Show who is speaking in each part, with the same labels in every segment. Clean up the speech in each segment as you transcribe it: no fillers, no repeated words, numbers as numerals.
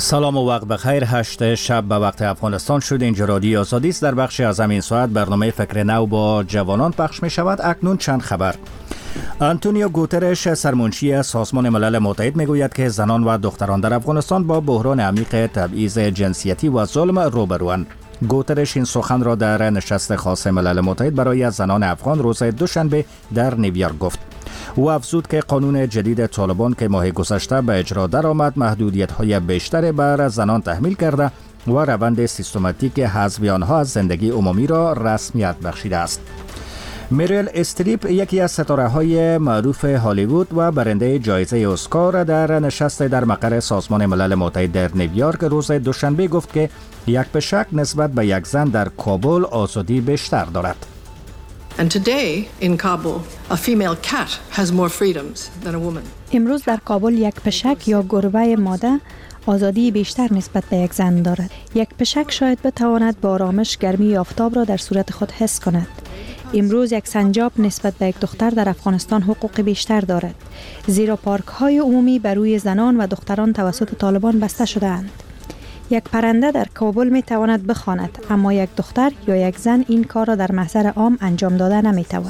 Speaker 1: سلام و وقت بخیر. 8 شب به وقت افغانستان شد. اینجا رادیو آزادی است. در بخش از همین ساعت برنامه فکر نو با جوانان پخش می شود. اکنون چند خبر. آنتونیو گوترش سرمنشی سازمان ملل متحد می گوید که زنان و دختران در افغانستان با بحران عمیق تبعیض جنسیتی و ظلم روبروند. گوترش این سخن را در نشست خاص ملل متحد برای زنان افغان روز دوشنبه در نیویورک گفت. او افزود که قانون جدید طالبان که ماه گذشته به اجرا درآمد محدودیت‌های بیشتری بر زنان تحمیل کرده و روند سیستماتیک حذف آنها از زندگی عمومی را رسمیت بخشیده است. میریل استریپ یکی از ستاره‌های معروف هالیوود و برنده جایزه اسکار در نشست در مقر سازمان ملل متحد در نیویورک روز دوشنبه گفت که یک پشک نسبت به یک زن در کابل آزادی بیشتر دارد.
Speaker 2: And today in Kabul, a female cat has more freedoms than a woman.
Speaker 3: امروز در کابل یک پشک یا گربه ماده آزادی بیشتر نسبت به یک زن دارد. یک پشک شاید بتواند با آرامش گرمی آفتاب را در صورت خود حس کند. امروز یک سنجاب نسبت به یک دختر در افغانستان حقوق بیشتر دارد، زیرا پارک های عمومی بر روی زنان و دختران توسط طالبان بسته شده اند. یک پرنده در کابل می تواند بخواند، اما یک دختر یا یک زن این کار را در محضر عام انجام داده نمی تواند.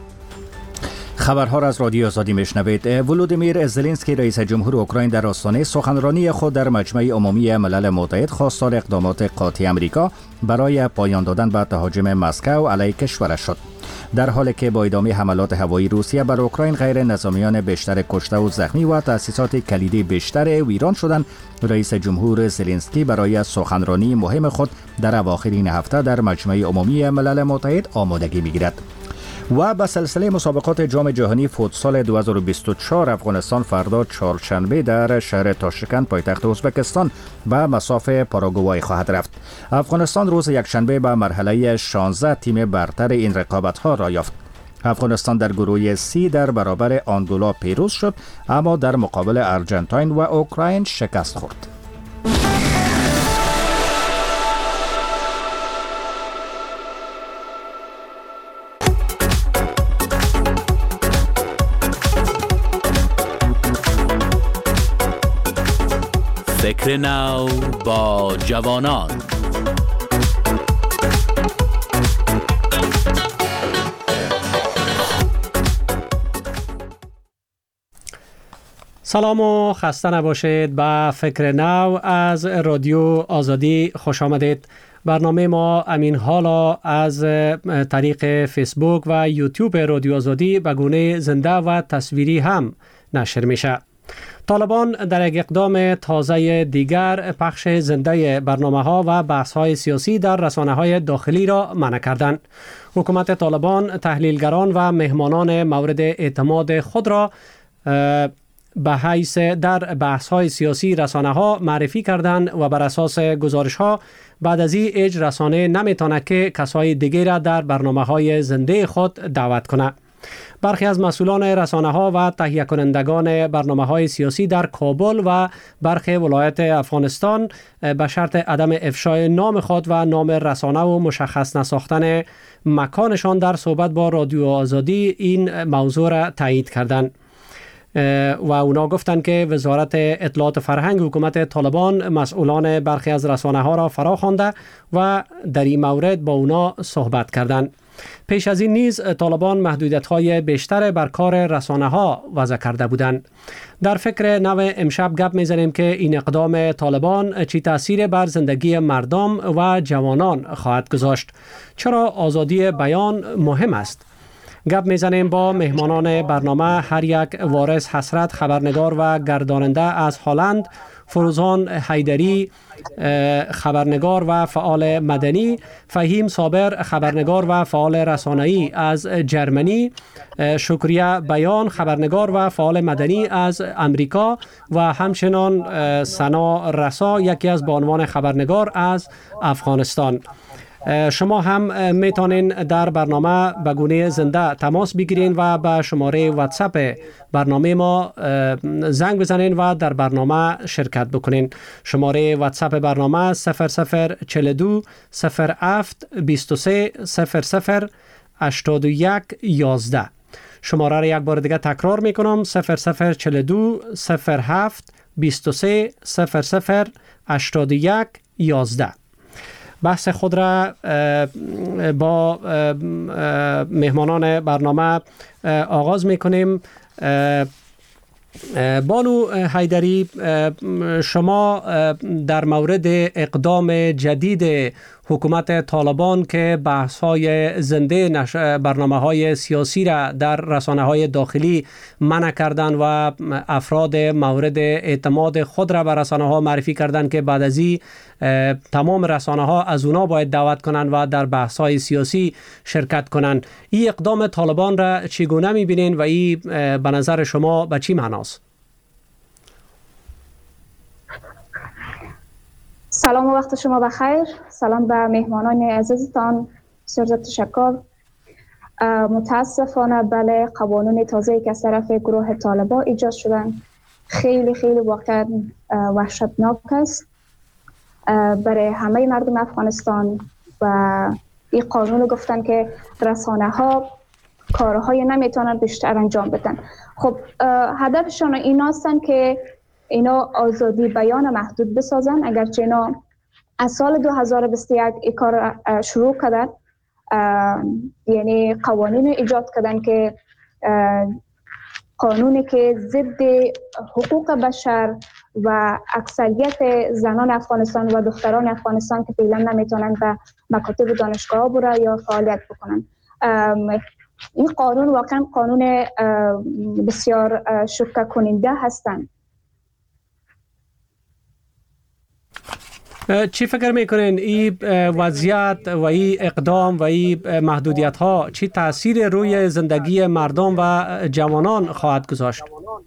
Speaker 1: خبرها را از رادیو آزادی میشنوید. ولودیمیر زلنسکی رئیس جمهور اوکراین در آستانه سخنرانی خود در مجمع عمومی ملل متحد خواستار اقدامات قاطع آمریکا برای پایان دادن به تهاجم مسکو علیه کشورش شد. در حالی که با ادامه حملات هوایی روسیه بر اوکراین غیر نظامیان بیشتر کشته و زخمی و تأسیسات کلیدی بیشتر ویران شدند، رئیس جمهور زلنسکی برای سخنرانی مهم خود در اواخر این هفته در مجمع عمومی ملل متحد آمادگی می‌گیرد. و به سلسله مسابقات جام جهانی فوتسال 2024 افغانستان فردا چهارشنبه در شهر تاشکند پایتخت ازبکستان به مصاف پاراگوای خواهد رفت. افغانستان روز یکشنبه به مرحله 16 تیم برتر این رقابت‌ها را یافت. افغانستان در گروه سی در برابر آنگولا پیروز شد، اما در مقابل ارجنتاین و اوکراین شکست خورد.
Speaker 4: فکر نو با جوانان.
Speaker 5: سلام و خسته نباشید. به فکر نو از رادیو آزادی خوش آمدید. برنامه ما امین حالا از طریق فیسبوک و یوتیوب رادیو آزادی به گونه زنده و تصویری هم نشر میشه. طالبان در یک اقدام تازه دیگر پخش زنده برنامه‌ها و بحث‌های سیاسی در رسانه‌های داخلی را منع کردند. حکومت طالبان تحلیلگران و مهمانان مورد اعتماد خود را به حیث در بحث‌های سیاسی رسانه‌ها معرفی کردند و بر اساس گزارش‌ها بعد از این اج رسانه نمی‌تواند که کسای دیگر را در برنامه‌های زنده خود دعوت کنه. برخی از مسئولان رسانه‌ها و تهیه کنندگان برنامه‌های سیاسی در کابل و برخی ولایت افغانستان به شرط عدم افشای نام خود و نام رسانه و مشخص نساختن مکانشان در صحبت با رادیو آزادی این موضوع را تایید کردند. و اونا گفتند که وزارت اطلاعات فرهنگ حکومت طالبان مسئولان برخی از رسانه‌ها را فرا خوانده و در این مورد با اونا صحبت کردند. پیش از این نیز طالبان محدودیت‌های بیشتر بر کار رسانه‌ها وضع کرده بودند. در فکر نو امشب گپ می‌زنیم که این اقدام طالبان چی تأثیر بر زندگی مردم و جوانان خواهد گذاشت. چرا آزادی بیان مهم است؟ گپ می‌زنیم با مهمانان برنامه، هر یک وارث حسرت خبرنگار و گرداننده از هلند، فروزان حیدری خبرنگار و فعال مدنی، فهیم صابر خبرنگار و فعال رسانه‌ای از جرمنی، شکریه بیان خبرنگار و فعال مدنی از امریکا و همچنان سنا رسا یکی از بانوان خبرنگار از افغانستان. شما هم میتونین در برنامه به گونه زنده تماس بگیرین و به شماره واتساپ برنامه ما زنگ بزنین و در برنامه شرکت بکنین. شماره واتساپ برنامه 0042 07 23 00 81 11. شماره را یک بار دیگه تکرار میکنم 0042 07 23 00 81 11. بحث خود را با مهمانان برنامه آغاز میکنیم. بانو حیدری، شما در مورد اقدام جدید حکومت طالبان که بحث‌های زنده برنامه‌های سیاسی را در رسانه‌های داخلی منع کردن و افراد مورد اعتماد خود را به رسانه‌ها معرفی کردن که بعد از این تمام رسانه‌ها از اونا باید دعوت کنند و در بحث‌های سیاسی شرکت کنند. این اقدام طالبان را چگونه می‌بینین و این به نظر شما به چی معناست؟
Speaker 6: سلام و وقت شما بخیر. سلام به مهمانان عزیزتان. بسیار تشکر. متاسفانه بله، قوانین تازه‌ای که از طرف گروه طالبان ایجاد شدن خیلی واقعا وحشتناک است برای همه مردم افغانستان و این قانون گفتن که رسانه ها کارهای نمیتونن بیشتر انجام بدن. خب هدفشان این هستن که اینا آزادی بیان محدود بسازن، اگرچه اینا از سال 2021 این کار شروع کردن، یعنی قوانین ایجاد کردن که قانونی که ضد حقوق بشر و اکثریت زنان افغانستان و دختران افغانستان که فعلا نمیتونن به مکاتب دانشگاه برن یا فعالیت بکنن. این قانون واقعا قانون بسیار شوکه کننده هستند.
Speaker 5: چی فکر میکنین این وضعیت و این اقدام و این محدودیت ها چی تأثیر روی زندگی مردم و جوانان خواهد گذاشت؟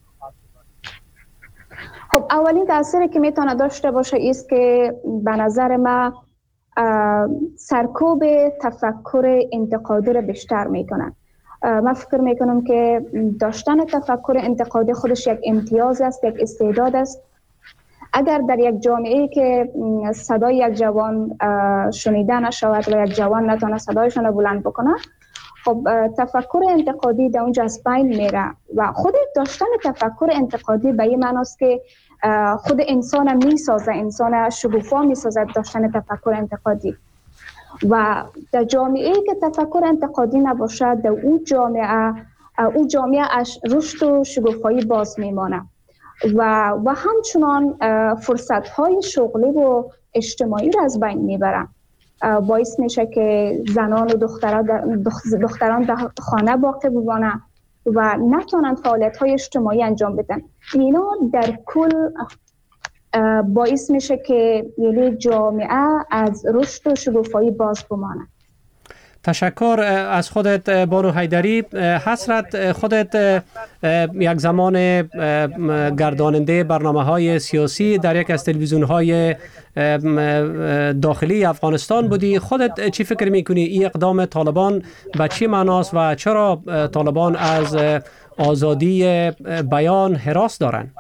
Speaker 6: خب اولین تأثیری که میتونه داشته باشه است که به نظر ما سرکوب تفکر انتقادی را بیشتر میکنه. من فکر میکنم که داشتن تفکر انتقادی خودش یک امتیاز است، یک استعداد است. اگر در یک جامعه‌ای که صدای یک جوان شنیده نشود و یک جوان نتونه صدایشان را بلند بکنه، خب تفکر انتقادی در اونجا از بین میره و خود داشتن تفکر انتقادی به این معناست که خود انسان میسازه، انسان شگوفا میسازه داشتن تفکر انتقادی. و در جامعه‌ای که تفکر انتقادی نباشد، در اون جامعه رشد و شگوفایی باز میمانه و همچنان فرصت‌های شغلی و اجتماعی را از بین میبرن. باعث میشه که زنان و دختران در خانه باقی بمانند و نتونن فعالیت‌های اجتماعی انجام بدن. اینا در کل باعث میشه که یعنی جامعه از رشد و شگوفایی باز بمانه.
Speaker 5: تشکر از خودت بانو حیدری. حسرت، خودت یک زمان گرداننده برنامه‌های سیاسی در یک از تلویزیون‌های داخلی افغانستان بودی. خودت چی فکر می‌کنی این اقدام طالبان به چی معناست و چرا طالبان از آزادی بیان هراس دارن؟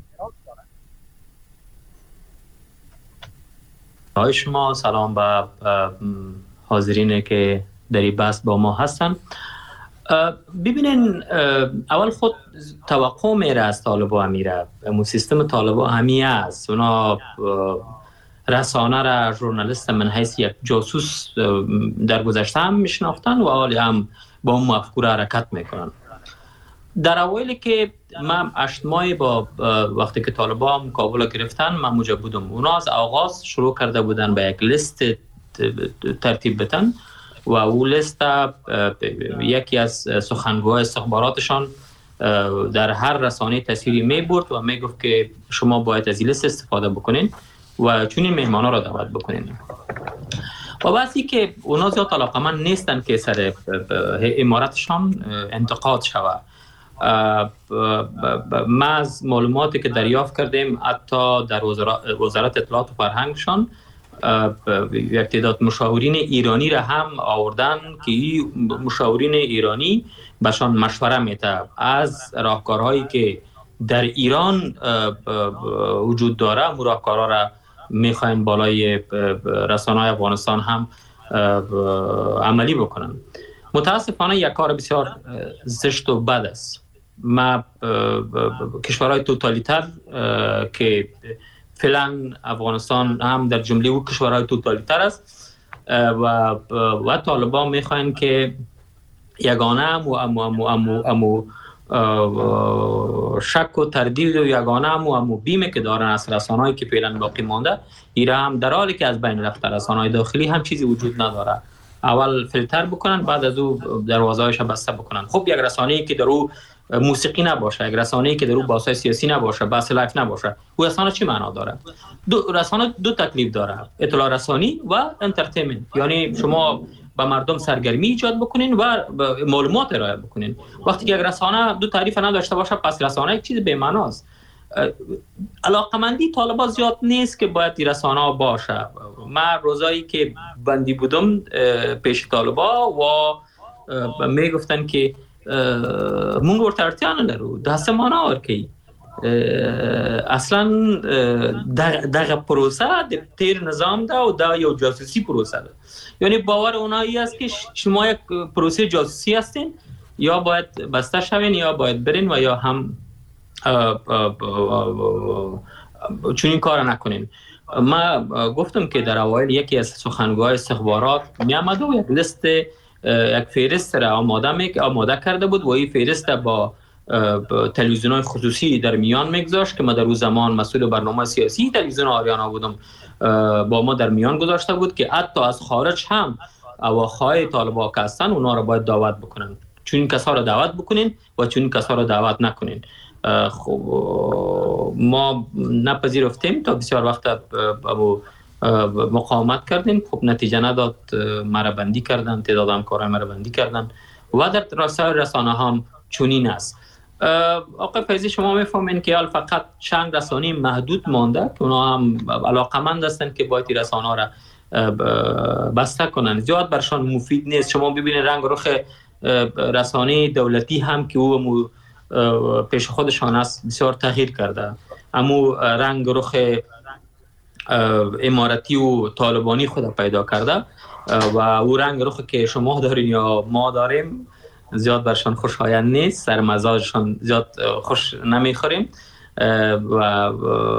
Speaker 7: های شما، سلام به حاضرین که در این بحث با ما هستن. ببینین، اول خود توقع میره از طالبا میره، امون سیستم طالبا همی است. اونا رسانه را ژورنالیست من حیث یک جاسوس در گذشته هم میشناختن و حالی هم با اون مفکوره حرکت میکنن. در اوایلی که من 8 ماه با وقتی که طالبا کابل گرفتن من موجب بودم، اونا از آغاز شروع کرده بودن به یک لیست ترتیب بدن و اون لیست یکی از سخنگوهای استخباراتشان در هر رسانه تصویری می برد و می گفت که شما باید از این لیست استفاده بکنین و چنین مهمانا را دعوت بکنین. و بعضی که اونا زیاد علاقه‌مند نیستن که سر امارتشان انتقاد شود. ما از معلوماتی که دریافت کردیم حتی در وزارت اطلاعات و فرهنگشان یک تعداد مشاورین ایرانی را هم آوردن که این مشاورین ایرانی بهشان مشوره میده از راهکارهایی که در ایران وجود داره، اون راهکارها را میخواین بالای رسانه‌های افغانستان هم عملی بکنن. متاسفانه یک کار بسیار زشت و بد است. ما کشورهای توتالیتر که فعلا افغانستان هم در جمله او کشورهای توتالیتر است و طالبان میخواین که یگانه امو شک و تردید و یگانه امو بیمه که دارن از رسانه‌ای که فعلا باقی مانده ایره هم در حالی که از بین رفته رسانه‌های داخلی هم چیزی وجود نداره. اول فیلتر بکنن، بعد از او دروازه‌هایش بسته بکنن. خب یک رسانه‌ای که در او موسیقی نباشه، یک رسانه‌ای که در او بحث‌های سیاسی نباشه، بحث لایف نباشه، او رسانه چی معنا داره؟ رسانه دو تکلیف داره، اطلاع رسانی و انترتینمنت. یعنی شما با مردم سرگرمی ایجاد بکنین و معلومات ارائه بکنین. وقتی که یک رسانه دو تعریف نداشته باشه، پس رسانه یک چیز بی‌معناست. علاقمندی طالبان زیاد نیست که باید این رسانه باشه. من روزایی که بندی بودم پیش طالبان و میگفتن که مونږ ورته اړتیا نه لرو، داسې معنا ورکوي. اصلا دغه پروسه د تیر نظام ده و دا یو جاسوسی پروسه ده. یعنی باور اونایی است که شما یک پروسه جاسوسی هستین، یا باید بسته شوین یا باید برین و یا هم چون این کار نکنین. ما گفتم که در اوایل یکی از سخنگوهای استخبارات می آمد و یک لیست، یک فهرست را آماده کرده بود و این فهرست با تلویزیون‌های خصوصی در میان میگذاشت که ما در اون زمان مسئول برنامه سیاسی تلویزیون آریانا بودم، با ما در میان گذاشته بود که حتی از خارج هم اواخای طالبان که هستن اونا را باید دعوت بکنن، چون این کسا را دعوت بکنین و چون این کسا را دعوت نکنین. خب ما نپذیرفتیم تا بسیار وقت مقاومت کردیم. خب نتیجه نداد، مرا بندی کردن، تعداد همکارای مرا بندی کردن و در رسانه هم چنین است. آقای فیضی شما میفهمین که فقط چند رسانه محدود مانده که اونا هم علاقمند هستن که باید رسانه را بسته کنن، زیاد برشان مفید نیست. شما ببینید رنگ رخ رسانه دولتی هم که او پیش خودشان است بسیار تغییر کرده. امو رنگ رخ امارتی و طالبانی خود پیدا کرده و او رنگ رخ که شما دارین یا ما داریم زیاد برشان خوشایند نیست، سر مزاجشان زیاد خوش نمیخوریم و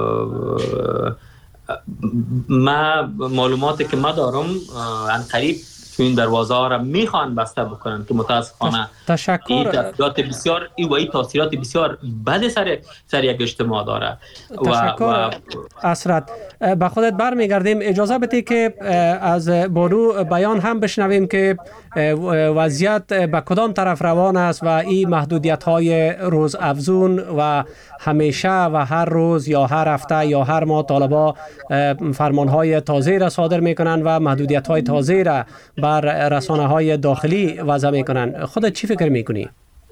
Speaker 7: ما معلوماتی که ما دارم ان قریب این دروازه ها را میخوان بسته بکنن که متاسفانه این تاثیرات بسیار تاثیرات بسیار بد سر یک اجتماع داره.
Speaker 5: تشکر اسرت. به خودت برمیگردیم. اجازه بده که از بانو بیان هم بشنویم که وضعیت به کدام طرف روان است و این محدودیت های روز افزون و همیشه و هر روز یا هر هفته یا هر ماه طالبان فرمان های تازه را صادر میکنن و محدودیت های تازه را بر رسانه های داخلی وضع میکنن. خودت چی فکر میکنی؟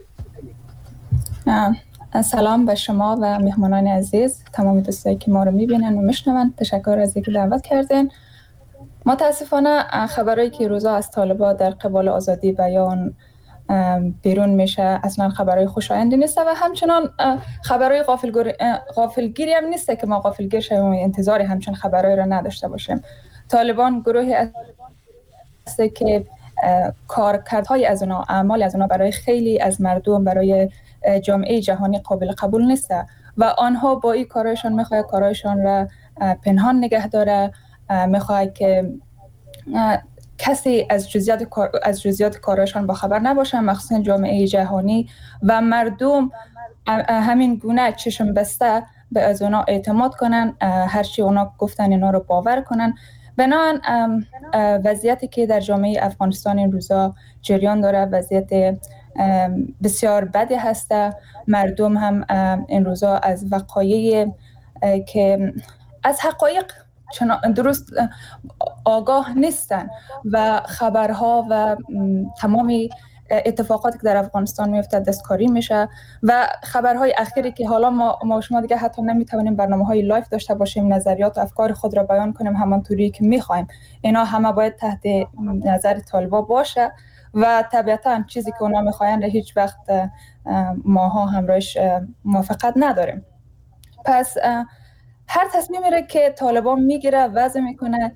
Speaker 8: سلام به شما و مهمانان عزیز، تمام دوستایی که ما رو میبینن و میشنون. تشکر از اینکه دعوت کردین. متاسفانه خبرایی که روزا از طالبان در قبال آزادی بیان بیرون میشه اصلا خبرای خوشایندی نیست و همچنان خبرای غافلگیری هم نیست که ما غافلگیر شویم و انتظار همچون خبرای را نداشته باشیم. طالبان گروهی است که کارکردهای از اونا، اعمال از اونا برای خیلی از مردم، برای جامعه جهانی قابل قبول نیست و آنها با این کارایشان میخواد کارایشان را پنهان نگه داره، میخواد که کسی از جزئیات کارایشان با خبر نباشه، مخصوصا جامعه جهانی و مردم همین گونه چشم بسته به از اونا اعتماد کنن، هرچی اونا گفتن اینا رو باور کنن. بنابراین وضعیتی که در جامعه افغانستان این روزا جریان داره وضعیت بسیار بدی هسته. مردم هم این روزا از وقایع که از حقایق درست آگاه نیستن و خبرها و تمام اتفاقاتی که در افغانستان میفته دستکاری میشه و خبرهای اخیری که حالا ما شما دیگه حتی نمیتونیم برنامه‌های لایف داشته باشیم، نظریات و افکار خود را بیان کنیم همانطوری که میخوایم. اینا همه باید تحت نظر طالبان باشه و طبیعتا چیزی که اونا میخواین را هیچ وقت ماها همراهش موافقت نداریم. پس هر تصمیمی را که طالبان میگیره وضع میکنه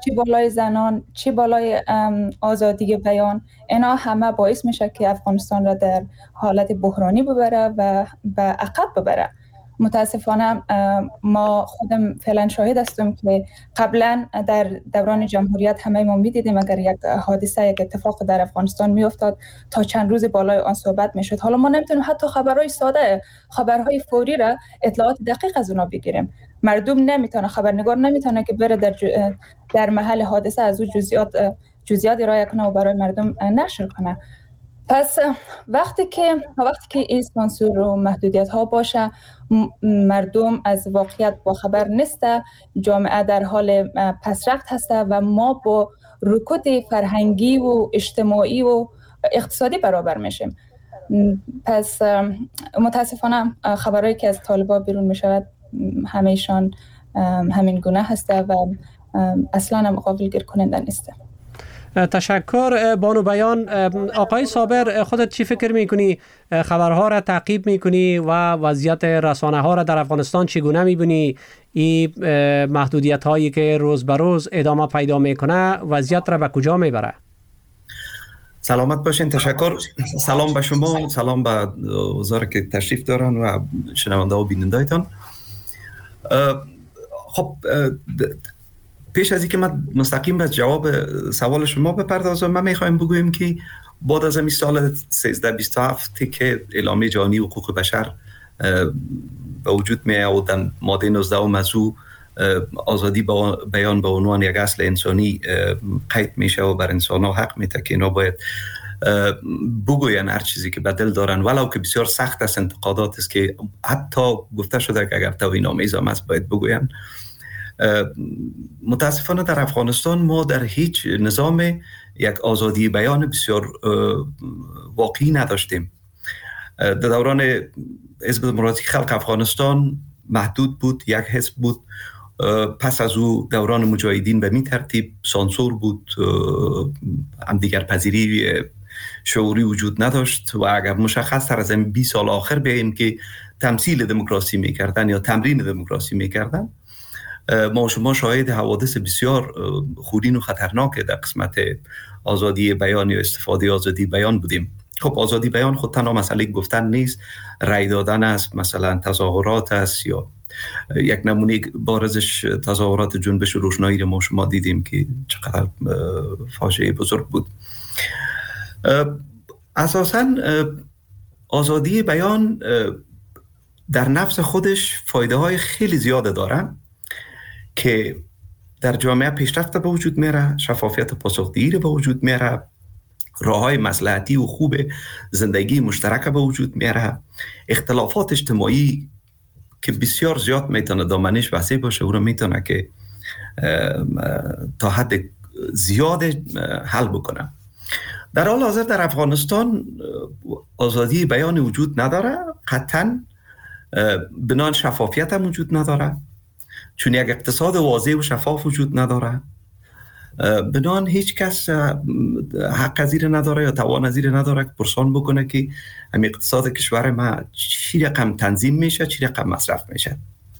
Speaker 8: چی بالای زنان، چی بالای آزادی بیان، اینا همه باعث میشه که افغانستان را در حالت بحرانی ببره و به عقب ببره. متاسفانه ما خودم فعلا شاهد هستیم که قبلا در دوران جمهوریت همه ما میدیدیم اگر یک حادثه، یک اتفاق در افغانستان میافتاد تا چند روز بالای آن صحبت میشد. حالا ما نمیتونیم حتی خبرهای ساده، خبرهای فوری را اطلاعات دقیق از اونا بگیریم. مردم نمیتونه، خبرنگار نمیتونه که بره در محل حادثه از اون جزئیات ارائه کنه و برای مردم نشر کنه. پس وقتی که این سانسور و محدودیت ها باشه، مردم از واقعیت با خبر نیسته، جامعه در حال پسرفت هسته و ما با رکود فرهنگی و اجتماعی و اقتصادی برابر میشیم. پس متاسفانه خبرهایی که از طالبان بیرون میشود همیشان همین گونه هسته و اصلا قابل گیر کننده نیسته.
Speaker 5: تشکر بانو بیان. آقای صابر، خودت چی فکر میکنی؟ خبرها را تعقیب میکنی و وضعیت رسانه ها را در افغانستان چگونه میبینی؟ این محدودیت هایی که روز به روز ادامه پیدا میکنه وضعیت را به کجا میبره؟
Speaker 9: سلامت باشین. تشکر. سلام به شما، سلام به وزارت که تشریف دارن و شنونده و بینندهایتان. خب پیش از اینکه من مستقیم به جواب سوال شما بپردازم، من میخوایم بگویم که بعد از این سال 1327 که اعلامیه جهانی حقوق بشر به وجود میاد و در ماده 19 از او آزادی بیان به عنوان یک اصل انسانی قید میشه و بر انسان ها حق میده که اینا باید بگوین هر چیزی که به دل دارن، ولو که بسیار سخت است. انتقادات است که حتی گفته شده که اگر توهین آمیز هم است باید بگوین. متاسفانه در افغانستان ما در هیچ نظام یک آزادی بیان بسیار واقعی نداشتیم. در دوران حزب دموکراتیک خلق افغانستان محدود بود، یک حزب بود. پس از او دوران مجاهدین به می ترتیب سانسور بود، هم دیگر پذیری شعوری وجود نداشت و اگر مشخص تر از این 20 سال آخر بگیم که تمثیل دموکراسی میکردن یا تمرین دموکراسی میکردن، ما شما شاهد حوادث بسیار خونین و خطرناک در قسمت آزادی بیان یا استفاده آزادی بیان بودیم. خب آزادی بیان خود تنها مسئله گفتن نیست، رأی دادن است، مثلا تظاهرات است، یا یک نمونه بارزش تظاهرات جنبش روشنایی رو ما شما دیدیم که چقدر فاجعه بزرگ بود. اساساً آزادی بیان در نفس خودش فایده های خیلی زیاده دارن که در جامعه پیشرفت به وجود میره، شفافیت پاسخدهی به وجود میره، راههای مصلحتی و خوب زندگی مشترک به وجود میاره، اختلافات اجتماعی که بسیار زیاد میتونه دامنش وسیع باشه او رو میتونه که تا حد زیاد حل بکنه. در حال حاضر در افغانستان آزادی بیان وجود نداره، قطعاً بنان شفافیت هم وجود نداره، چون یک اقتصاد واضح و شفاف وجود نداره، بنان هیچ کس حق زیر نداره یا توان زیر نداره که پرسان بکنه که همین اقتصاد کشور ما چی رقم تنظیم میشه، چی رقم مصرف میشه.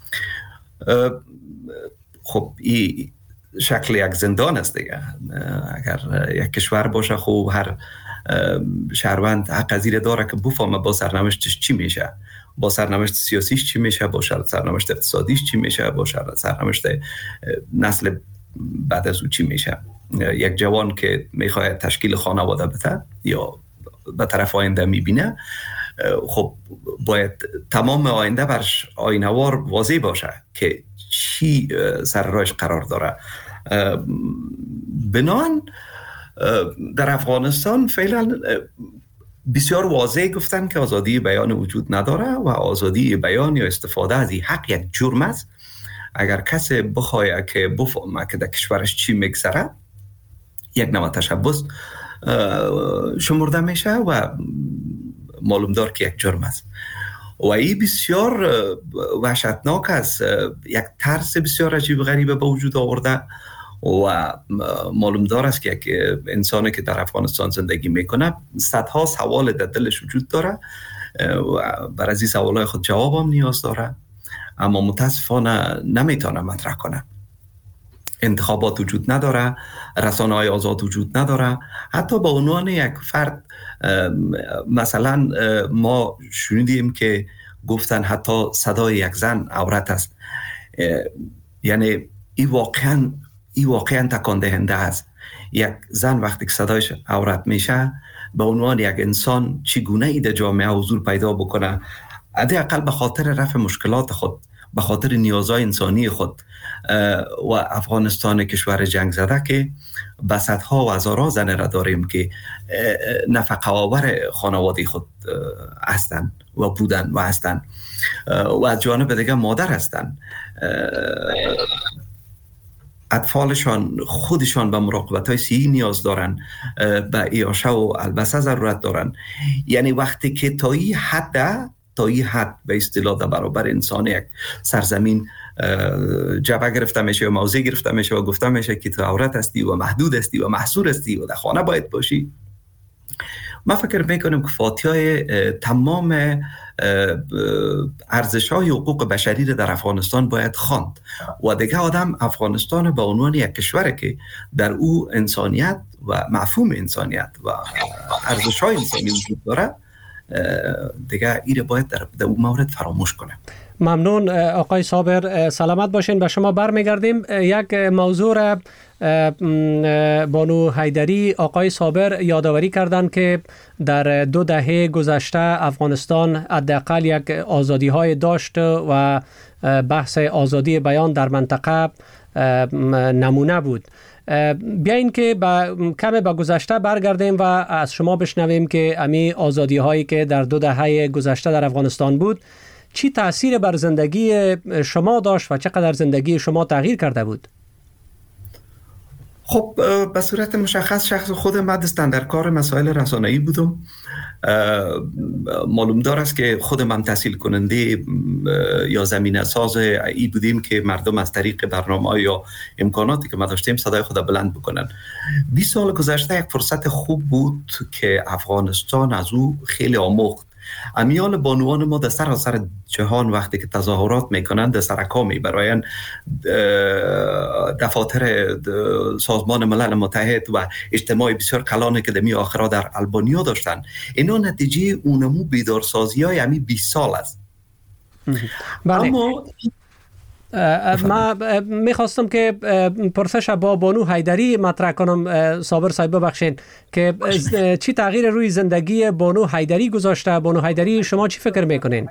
Speaker 9: خب این شکل یک زندان است دیگه. اگر یک کشور باشه خب هر شهروند حق زیر داره که بفهمه با سرنوشتش چی میشه، با سرنوشت سیاسیش چی میشه، با سرنوشت اقتصادیش چی میشه، با سرنوشت نسل بعد از او چی میشه. یک جوان که میخواد تشکیل خانواده بده یا به طرف آینده میبینه، خب باید تمام آینده برش آینوار واضح باشه که چی سر راهش قرار داره. بنان در افغانستان فعلا بسیار واضح گفتن که آزادی بیان وجود نداره و آزادی بیان یا استفاده از این حق یک جرم است. اگر کسی بخواه که بفهمه که در کشورش چی میگذره، یک نوع تشبث شمرده میشه و معلوم دار که یک جرم است. و این بسیار وحشتناک است، یک ترس بسیار عجیب غریبه به وجود آورده و معلوم دار است که یک انسانی که در افغانستان زندگی میکنه صدها سوال در دلش وجود داره و برای از این سوالای خود جواب هم نیاز داره، اما متاسفانه نمیتونه مطرح کنه. انتخابات وجود نداره، رسانه‌های آزاد وجود نداره. حتی به عنوان یک فرد مثلا ما شنیدیم که گفتن حتی صدای یک زن عورت است. یعنی این واقعا تکان دهنده است. یک زن وقتی که صدایش عورت میشه به عنوان یک انسان چگونه ای در جامعه حضور پیدا بکنه، حداقل به خاطر رفع مشکلات خود، به خاطر نیازهای انسانی خود. و افغانستان کشور جنگ زده که به صدها و هزاران زن را داریم که نفقه آور خانواده خود هستند و بودن و هستند و از جانب دیگه مادر هستند. اطفالشان خودشان به مراقبت‌های صحی نیاز دارن، به عیاشه و البسه ضرورت دارن. یعنی وقتی که تا این حد به اصطلاح در برابر انسان یک سرزمین جبهه گرفته میشه و موضع گرفته میشه و گفته میشه که تو عورت هستی و محدود هستی و محصور هستی و در خانه باید باشی، ما فکر میکنم که فاتحه تمام ارزش‌های حقوق بشری را در افغانستان باید خواند و دیگه آدم افغانستان به عنوان یک کشور که در او انسانیت و مفهوم انسانیت و ارزش‌های انسانی وجود داره دیگه ایره باید در اون مورد فراموش کنه.
Speaker 5: ممنون آقای صابر، سلامت باشین. به شما برمیگردیم. یک موضوع را بانو حیدری آقای صابر یادآوری کردند که در 2 دهه گذشته افغانستان حداقل یک آزادی های داشت و بحث آزادی بیان در منطقه نمونه بود. بیاین که کم به گذشته برگردیم و از شما بشنویم که امی آزادی هایی که در 2 دهه گذشته در افغانستان بود چی تأثیر بر زندگی شما داشت و چقدر زندگی شما تغییر کرده بود؟
Speaker 9: خب به صورت مشخص شخص خود من در کار مسائل رسانه‌ای بودم. معلوم دار است که خود من تحصیل کننده یا زمینه ساز ای بودیم که مردم از طریق برنامه یا امکاناتی که ما داشتیم صدای خود بلند بکنن. 20 سال گذشته یک فرصت خوب بود که افغانستان از او خیلی آموخت. امیال بانوان ما در سراسر جهان وقتی که تظاهرات میکنند در سرکا میبرایند دفاتر سازمان ملل متحد و اجتماع بسیار کلان که دمی آخرا در البانیا داشتن. اینا نتیجه اونمو بیدارسازی های همی 20 سال است.
Speaker 5: اما ما میخواستم که پرسش با بانو حیدری مطرح کنم. صابر صاحب ببخشید که چی تغییر روی زندگی بانو حیدری گذاشته؟ بانو حیدری شما چی فکر میکنین؟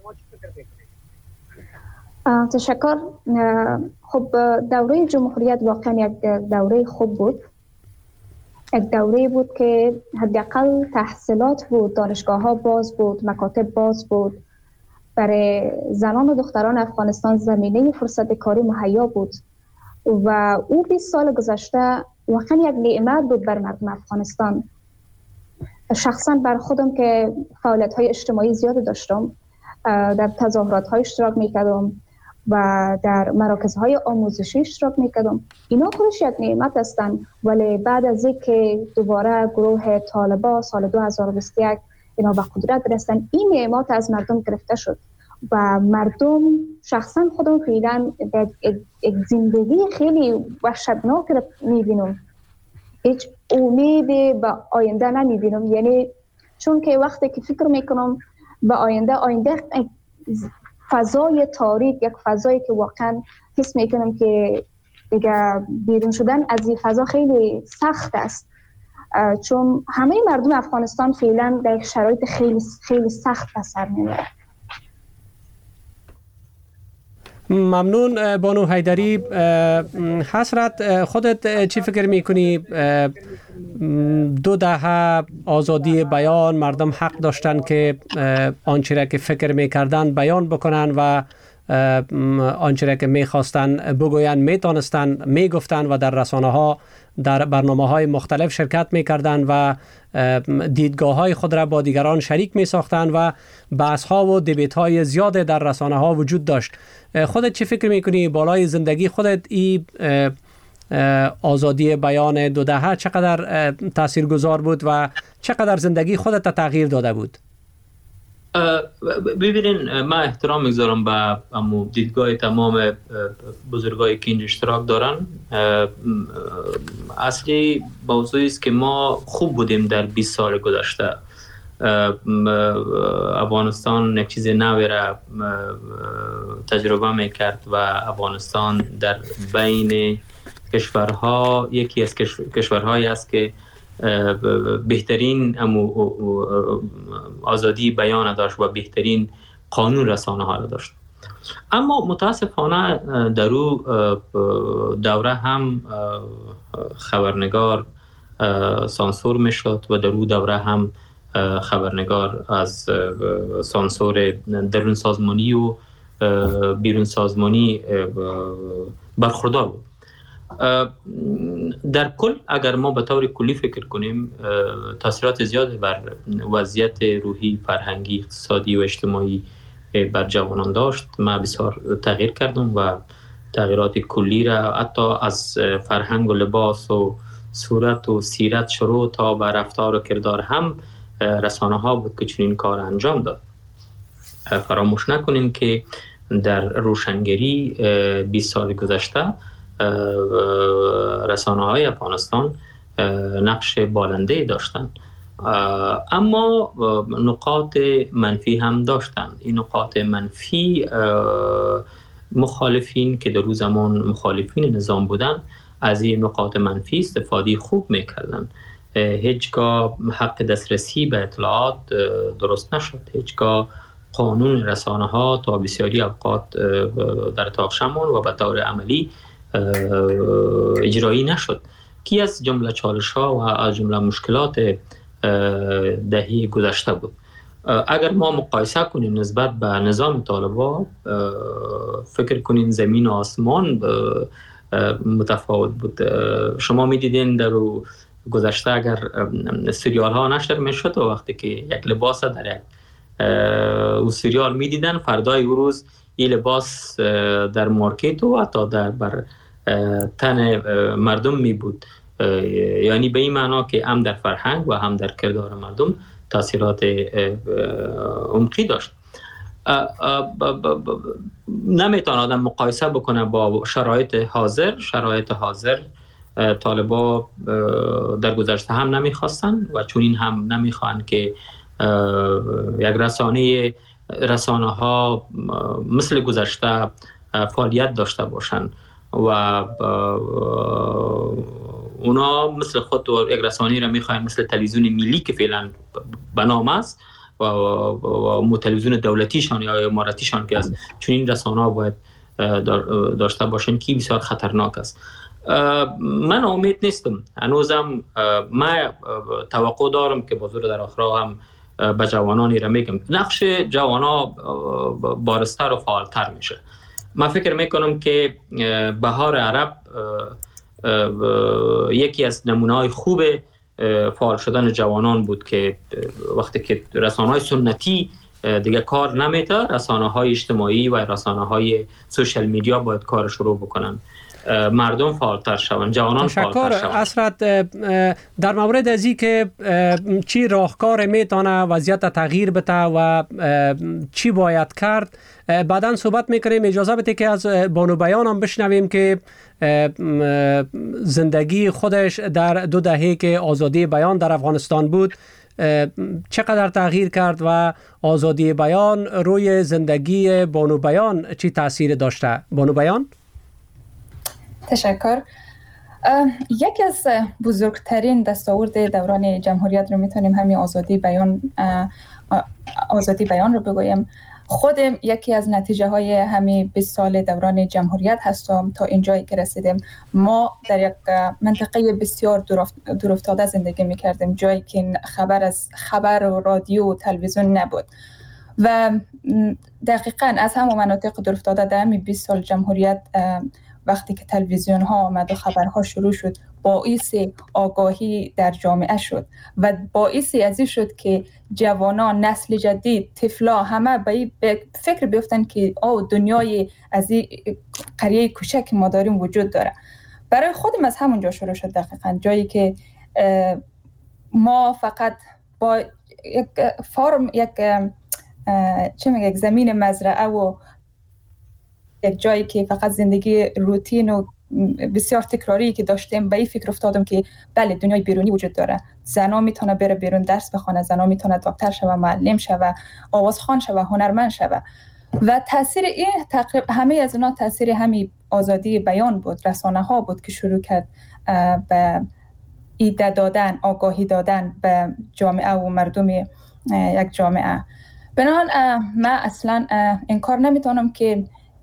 Speaker 6: تشکر. خب دوره جمهوریت واقعا یک دوره خوب بود. یک دوره بود که حداقل تحصیلات بود، دانشگاه ها باز بود، مکاتب باز بود. برای زنان و دختران افغانستان زمینه فرصت کاری مهیا بود و او 20 سال گذشته واقعا یک نعمت بود بر مردم افغانستان. شخصا بر خودم که فعالیت های اجتماعی زیاد داشتم، در تظاهرات های اشتراک میکردم و در مراکز های آموزشی اشتراک میکردم. اینا خودش یک نعمت هستند، ولی بعد از اینکه دوباره گروه طالبان سال 2021 اینا به قدرت رسیدن، این نعمت از مردم گرفته شد و مردم شخصا خودم فعلا یک زندگی خیلی وحشتناک رو میبینم. هیچ امیدی به آینده نمیبینم. یعنی چون که وقتی که فکر میکنم به آینده فضای تاریک، یک فضایی که واقعا حس میکنم که دیگه بیرون شدن از این فضا خیلی سخت است، چون همه مردم افغانستان فعلا در شرایط خیلی خیلی سخت به سر میبرند.
Speaker 5: ممنون بانو حیدری. حسرت، خودت چی فکر میکنی؟ 2 دهه آزادی بیان، مردم حق داشتن که آنچه را که فکر میکردن بیان بکنن و آنچه را که میخواستن بگوین میتونستن میگفتن و در رسانه ها در برنامه های مختلف شرکت میکردن و دیدگاه های خود را با دیگران شریک میساختن و بحث ها و دیبیت های زیاد در رسانه ها وجود داشت. خودت چی فکر میکنی بالای زندگی خودت این آزادی بیان 2 دهه چقدر تاثیرگذار بود و چقدر زندگی خودت تغییر داده بود؟
Speaker 7: ببینین من احترام میگذارم به دیدگاه تمام بزرگایی که اینجا اشتراک دارن. اصلی موضوعی است که ما خوب بودیم در 20 سال گذشته. افغانستان یک چیز نوی را تجربه میکرد و افغانستان در بین کشورها یکی از کشورهایی است که بهترین آزادی بیان داشت و بهترین قانون رسانه ها را داشت. اما متاسفانه در او دوره هم خبرنگار سانسور میشد و در او دوره هم خبرنگار از سانسور درون سازمانی و بیرون سازمانی برخوردار بود. در کل اگر ما به طور کلی فکر کنیم تاثیرات زیادی بر وضعیت روحی، فرهنگی، اقتصادی و اجتماعی بر جوانان داشت. من بسیار تغییر کردم و تغییرات کلی را حتی از فرهنگ و لباس و صورت و سیرت شروع تا به رفتار و کردار هم رسانه ها بود که چنین کار انجام داد. فراموش نکنیم که در روشنگری 20 سال گذشته رسانه های افغانستان نقش بالنده داشتند، اما نقاط منفی هم داشتند. این نقاط منفی مخالفین که در اون زمان مخالفین نظام بودند از این نقاط منفی استفاده خوب میکردند. هیچگاه حق دسترسی به اطلاعات درست نشد، هیچگاه قانون رسانه ها تا بسیاری اوقات در اتاق ماند و به طور عملی اجرایی نشد که از جمله چالش ها و از جمله مشکلات دهه گذشته بود. اگر ما مقایسه کنیم نسبت به نظام طالبان، فکر کنیم زمین و آسمان متفاوت بود. شما میدیدین در گذشته اگر سریال ها نشر میشد و وقتی که یک لباس در یک او سریال میدیدن، فردای او روز این لباس در مارکت و حتی در بر تن مردم می بود. یعنی به این معنا که هم در فرهنگ و هم در کردار مردم تاثیرات عمقی داشت. نمیتونه آدم مقایسه بکنه با شرایط حاضر. طالبا در گذشته هم نمیخواستن و چون این هم نمیخوان که یک رسانه ها مثل گذشته فعالیت داشته باشن و اونا مثل خود یک رسانه را میخواین مثل تلویزیون ملی که فعلا به نام است و تلویزیون دولتیشان یا اماراتیشان که از چون این رسانه ها باید داشته باشن که بسیار خطرناک است. من امید نیستم. هنوزم من توقع دارم که بازور در آخرا هم به جوانانی را میگم نقش جوانا بارستر و فعالتر میشه. من فکر میکنم که بهار عرب یکی از نمونه‌های خوب فعال شدن جوانان بود که وقتی که رسانه‌های سنتی دیگه کار نمیده، رسانه‌های اجتماعی و رسانه‌های سوشال میدیا باید کار شروع بکنن، مردم فعالتر شوند، جوانان فعالتر شوند.
Speaker 5: اسرت در مورد از این که چی راهکار میتونه وضعیت تغییر بده و چی باید کرد بعداً صحبت میکنیم. اجازه بده که از بانو بیان هم بشنویم که زندگی خودش در 2 دهه که آزادی بیان در افغانستان بود چقدر تغییر کرد و آزادی بیان روی زندگی بانو بیان چی تاثیر داشته. بانو بیان؟
Speaker 8: تشکر. یکی از بزرگترین دستاورد دوران جمهوریت رو میتونیم همین آزادی بیان رو بگویم. خودم یکی از نتیجه های همین 20 سال دوران جمهوریت هستم. تا اینجایی که رسیدیم ما در یک منطقه بسیار دورافتاده زندگی میکردیم، جایی که خبر و رادیو و تلویزیون نبود و دقیقاً از همون مناطق دورافتاده در همین 20 سال جمهوریت وقتی که تلویزیون ها آمد و خبرها شروع شد باعث آگاهی در جامعه شد و باعث ازی شد که جوانان، نسل جدید، طفلا همه به فکر بیفتن که دنیای از این قریه کوچک ما داریم وجود داره. برای خودم از همونجا شروع شد دقیقاً، جایی که ما فقط با یک یک زمین مزرعه و یک جایی که فقط زندگی روتین و بسیار تکراری که داشتیم، به این فکر افتادم که بله دنیای بیرونی وجود داره. زنا میتونه بره بیرون درس بخونه، زنا میتونه دکتر شوه، معلم شوه، آوازخوان شوه، هنرمند شوه. و تاثیر این تقریبا همه از اینا تاثیر همین آزادی بیان بود. رسانه ها بود که شروع کرد به ایده دادن، آگاهی دادن به جامعه و مردم یک جامعه. بنابراین من اصلا انکار نمیتونم که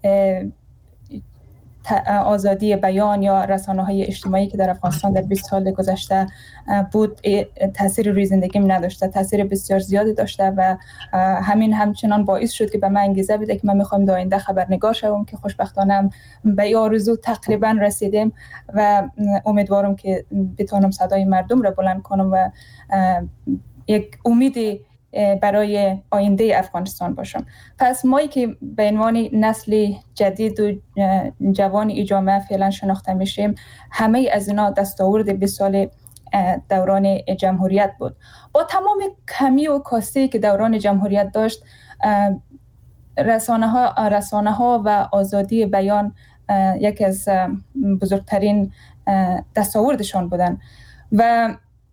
Speaker 8: آزادی بیان یا رسانه‌های اجتماعی که در افغانستان در 20 سال گذشته بود تاثیر روی زندگیم نداشته، تاثیر بسیار زیادی داشته و همین همچنان باعث شد که به من انگیزه بده که من میخوام در آینده خبرنگار شوم، که خوشبختانه به این آرزو تقریبا رسیدیم و امیدوارم که بتونم صدای مردم را بلند کنم و یک امیدی برای آینده افغانستان باشم. پس مایی که به عنوان نسل جدید و جوان ای جامعه فعلا شناخته میشیم، همه از اینا دستاورد 20 سال دوران جمهوریت بود. با تمام کمی و کاستی که دوران جمهوریت داشت، رسانه ها و آزادی بیان یکی از بزرگترین دستاوردشان بودن و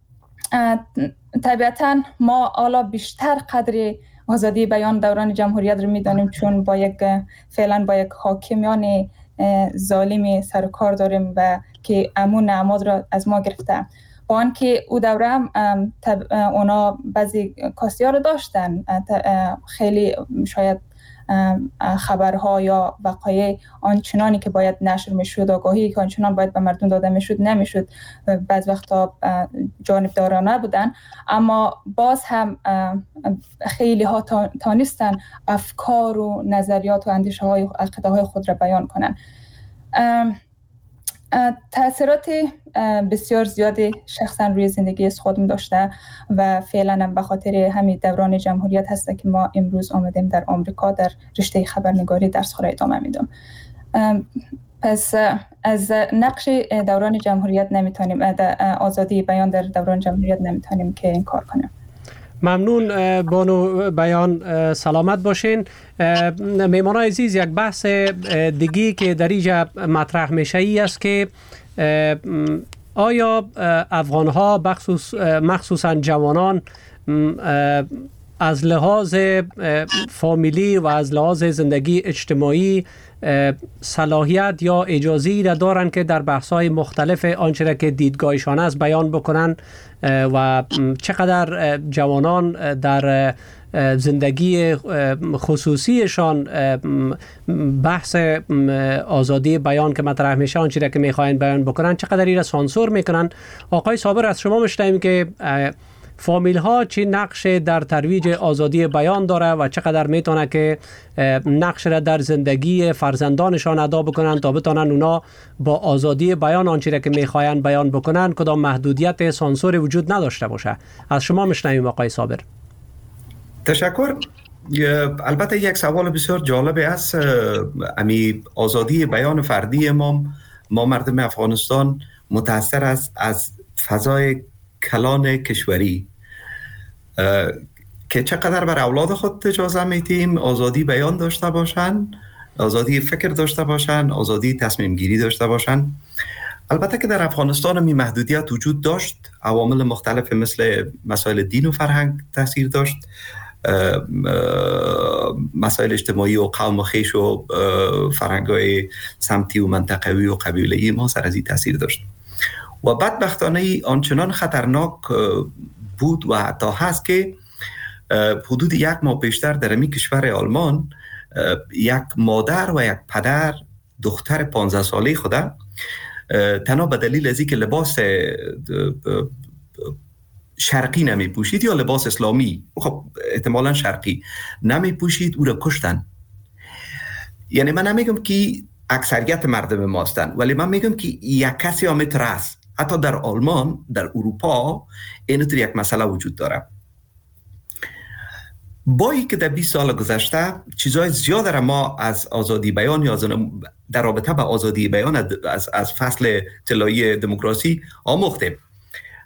Speaker 8: طبیعتاً ما حالا بیشتر قدر آزادی بیان دوران جمهوریت رو میدانیم، چون فعلا با یک حاکمیان ظالمی سر و کار داریم و که امون نعماد را از ما گرفته. با آنکه او دوره هم اونا بعضی کاستی ها رو داشتن، خیلی شاید خبرها یا وقایع آنچنانی که باید نشر میشد، آگاهی که آنچنان باید به مردم داده میشد نمیشد، بعض وقتا جانبدارانه بودن، اما باز هم خیلی ها تانستن افکار و نظریات و اندیشه های عقیده های خود را بیان کنن. تأثیرات بسیار زیادی شخصا روی زندگی خودم داشته و فعلا به خاطر همین دوران جمهوریت هسته که ما امروز آمدیم در آمریکا در رشته خبرنگاری درس را ادامه میدم. پس از نقش دوران جمهوریت نمیتونیم، آزادی بیان در دوران جمهوریت نمیتونیم که انکار کنیم.
Speaker 5: ممنون بانو بیان، سلامت باشین. میهمان عزیز، یک بحث دیگی که در اینجا مطرح میشه ای است که آیا افغان‌ها مخصوصا جوانان از لحاظ فامیلی و از لحاظ زندگی اجتماعی صلاحیت یا اجازه‌ای را دارند که در بحث‌های مختلف آنچه را که دیدگاهشان است بیان بکنند و چقدر جوانان در زندگی خصوصیشان بحث آزادی بیان که مطرح میشه آنچه را که میخواین بیان بکنن چقدر این را سانسور میکنن؟ آقای صابر، از شما میشنویم که فامیل ها چی نقش در ترویج آزادی بیان داره و چقدر میتونه که نقش را در زندگی فرزندانشان ادا بکنن تا بتونن اونا با آزادی بیان آنچه را که میخواین بیان بکنن کدام محدودیت سانسور وجود نداشته باشه. از شما میشنویم آقای صابر.
Speaker 9: تشکر. البته یک سوال بسیار جالب است. امی آزادی بیان فردی ما مردم افغانستان متاثر است از فضای کلان کشوری که چقدر بر اولاد خود اجازه میدیم آزادی بیان داشته باشن، آزادی فکر داشته باشن، آزادی تصمیم گیری داشته باشن. البته که در افغانستان می محدودیت وجود داشت، عوامل مختلف مثل مسائل دین و فرهنگ تاثیر داشت، مسائل اجتماعی و قوم و خویش و فرهنگ‌های سمتی و منطقوی و قبیله‌ای ما سر از این تاثیر داشت و بدبختانه آنچنان خطرناک بود و حتی هست که حدود 1 ماه پیشتر در این کشور آلمان یک مادر و یک پدر دختر 15 ساله خود تنها به دلیل از اینکه لباس شرقی نمی پوشید یا لباس اسلامی، خب احتمالاً شرقی نمی پوشید، او را کشتن. یعنی من نمیگم که اکثریت مردم ما هستند، ولی من میگم که یک کسی هم میترس. حتی در آلمان، در اروپا اینطور یک مسئله وجود داره. با اینکه در 20 سال گذشته چیزای زیاد را ما از آزادی بیان یا در رابطه با آزادی بیان از فصل طلایی دموکراسی آموختیم.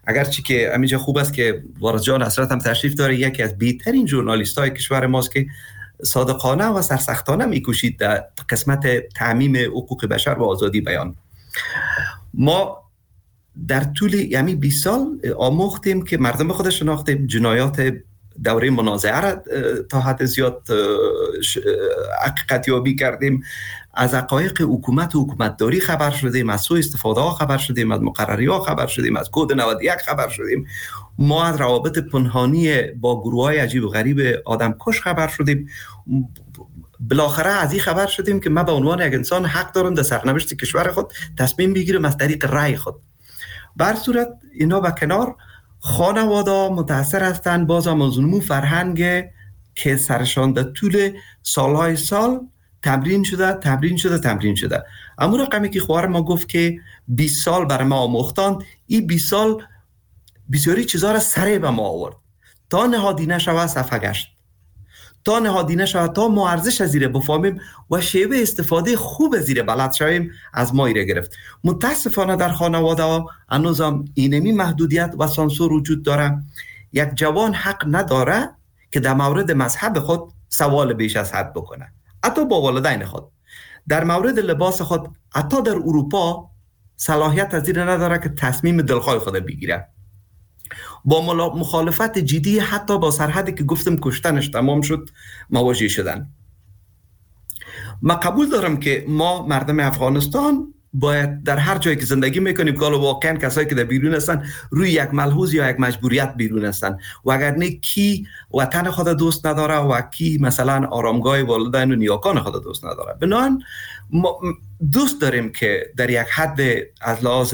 Speaker 9: اگرچه که همینجا خوب است که وارث جان حضرت هم تشریف داره، یکی از بهترین ژورنالیست های کشور ماست که صادقانه و سرسختانه میکوشید در قسمت تعمیم حقوق بشر و آزادی بیان. ما در طول 20 سال آموختیم که مردم خود شناختیم، جنایات دوره منازعه را تا حد زیاد حقیقت یابی کردیم، از حقایق حکومت و حکومتداری خبر شدیم، از سوء استفاده ها خبر شدیم، از مقرری ها خبر شدیم، از کد 91 خبر شدیم. ما از روابط پنهانی با گروه های عجیب و غریب آدمکش خبر شدیم. بالاخره از این خبر شدیم که من به عنوان یک انسان حق دارم در سرنوشت کشور خود تصمیم بگیرم از طریق رأی خود. بر صورت اینا به کنار، خانواده متاثر هستند باز هم از نمو فرهنگ که سرشان در طول سالهای سال تمرین شده. اما رقمی که خواهر ما گفت که 20 سال برای ما آموختند، این 20 سال بسیاری چیزها را سره به ما آورد تا نهادی نشود صفحه گشت، تا نهادی نشود تا ما ارزش از زیره بفهمیم و شیوه استفاده خوب از زیره بلد شویم، از ما ایره گرفت. متاسفانه در خانواده ها هنوز هم اینمی محدودیت و سانسور وجود داره. یک جوان حق نداره که در مورد مذهب خود سوال بیش از حد بکنه، حتی با والدین خود. در مورد لباس خود حتی در اروپا صلاحیت از این نداره که تصمیم دلخواه خود بگیره. با مخالفت جدی حتی با سرحدی که گفتم کشتنش تمام شد مواجه شدن. من قبول دارم که ما مردم افغانستان باید در هر جایی که زندگی میکنیم که واقعا کسایی که در بیرون هستن روی یک ملحوظ یا یک مجبوریت بیرون هستن و اگر نه کی وطن خود دوست نداره و کی مثلا آرامگاه والدین و نیاکان خود دوست نداره. بنابراین ما دوست داریم که در یک حد از لحاظ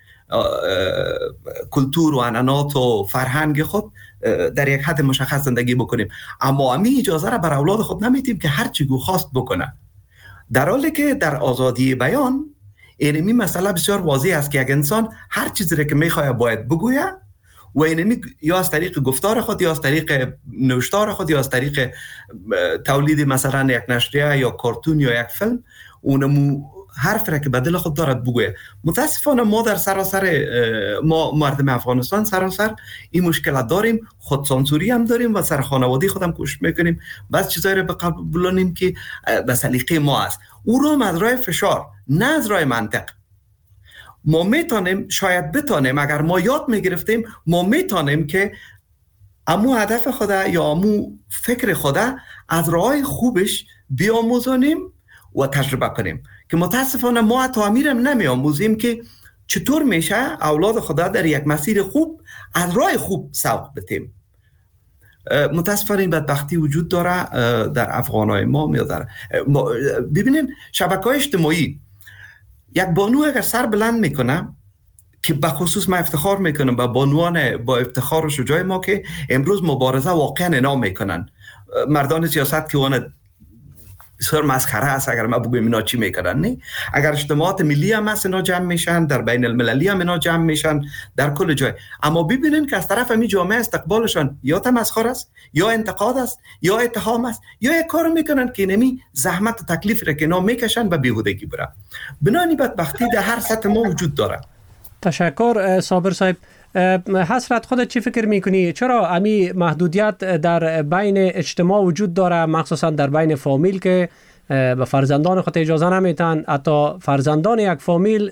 Speaker 9: کلتور و عنعنات و فرهنگ خود در یک حد مشخص زندگی بکنیم، اما همین اجازه را بر اولاد خود نمیدیم که هر چی خواست بکنه، در حالی که در آزادی بیان اینمی مسئله بسیار واضح است که یک انسان هر چیزی را که میخواد باید بگویه و اینمی یا از طریق گفتار خود یا از طریق نوشتار خود یا از طریق تولید مثلا یک نشریه یا کارتون یا یک فیلم اونمو حرف را که به دل خود دارد بگویه. متاسفانه ما در سراسر ما مردم افغانستان سراسر این مشکلات داریم، خودسانسوری هم داریم و سر خانوادگی خودم کوشش میکنیم بعض چیزایی را بقبولانیم که به سلیقه ما است، او رو از راه فشار نه از راه منطق. ما میتونیم شاید بتونیم اگر ما یاد میگرفتیم ما میتونیم که امو هدف خود یا امو فکر خود از راه خوبش بیاموزانیم و تجربه کنیم که متاسفانه ما تعمیرم نمیاموزیم که چطور میشه اولاد خدا در یک مسیر خوب از راه خوب سوق بدیم. متاسفانه این بدبختی وجود داره در افغانای ما میاد. ببینین شبکه‌های اجتماعی یک بانو اگر سر بلند میکنه که به خصوص من افتخار میکنم با بانوان با افتخار و شجاع ما که امروز مبارزه واقعا انام میکنن، مردان سیاست که اون بسیار مسخره است اگر ما بگویم اینا چی میکنن. نه، اگر اجتماعات ملی هم هست اینا جمع میشن، در بین المللی هم اینا جمع میشن، در کل جای. اما ببینین که از طرف همین جامعه استقبالشان یا تمسخر است یا انتقاد است یا اتهام است یا یک کار میکنن که نمی زحمت و تکلیف را که اینا میکشن و بیهودگی بره. بنابراین بدبختی در هر سطح ما وجود داره.
Speaker 5: تشکر صابر صاحب. حسرت خودت چی فکر میکنی؟ چرا امی محدودیت در بین اجتماع وجود داره، مخصوصا در بین فامیل که به فرزندان خود اجازه نمیتن، حتی فرزندان یک فامیل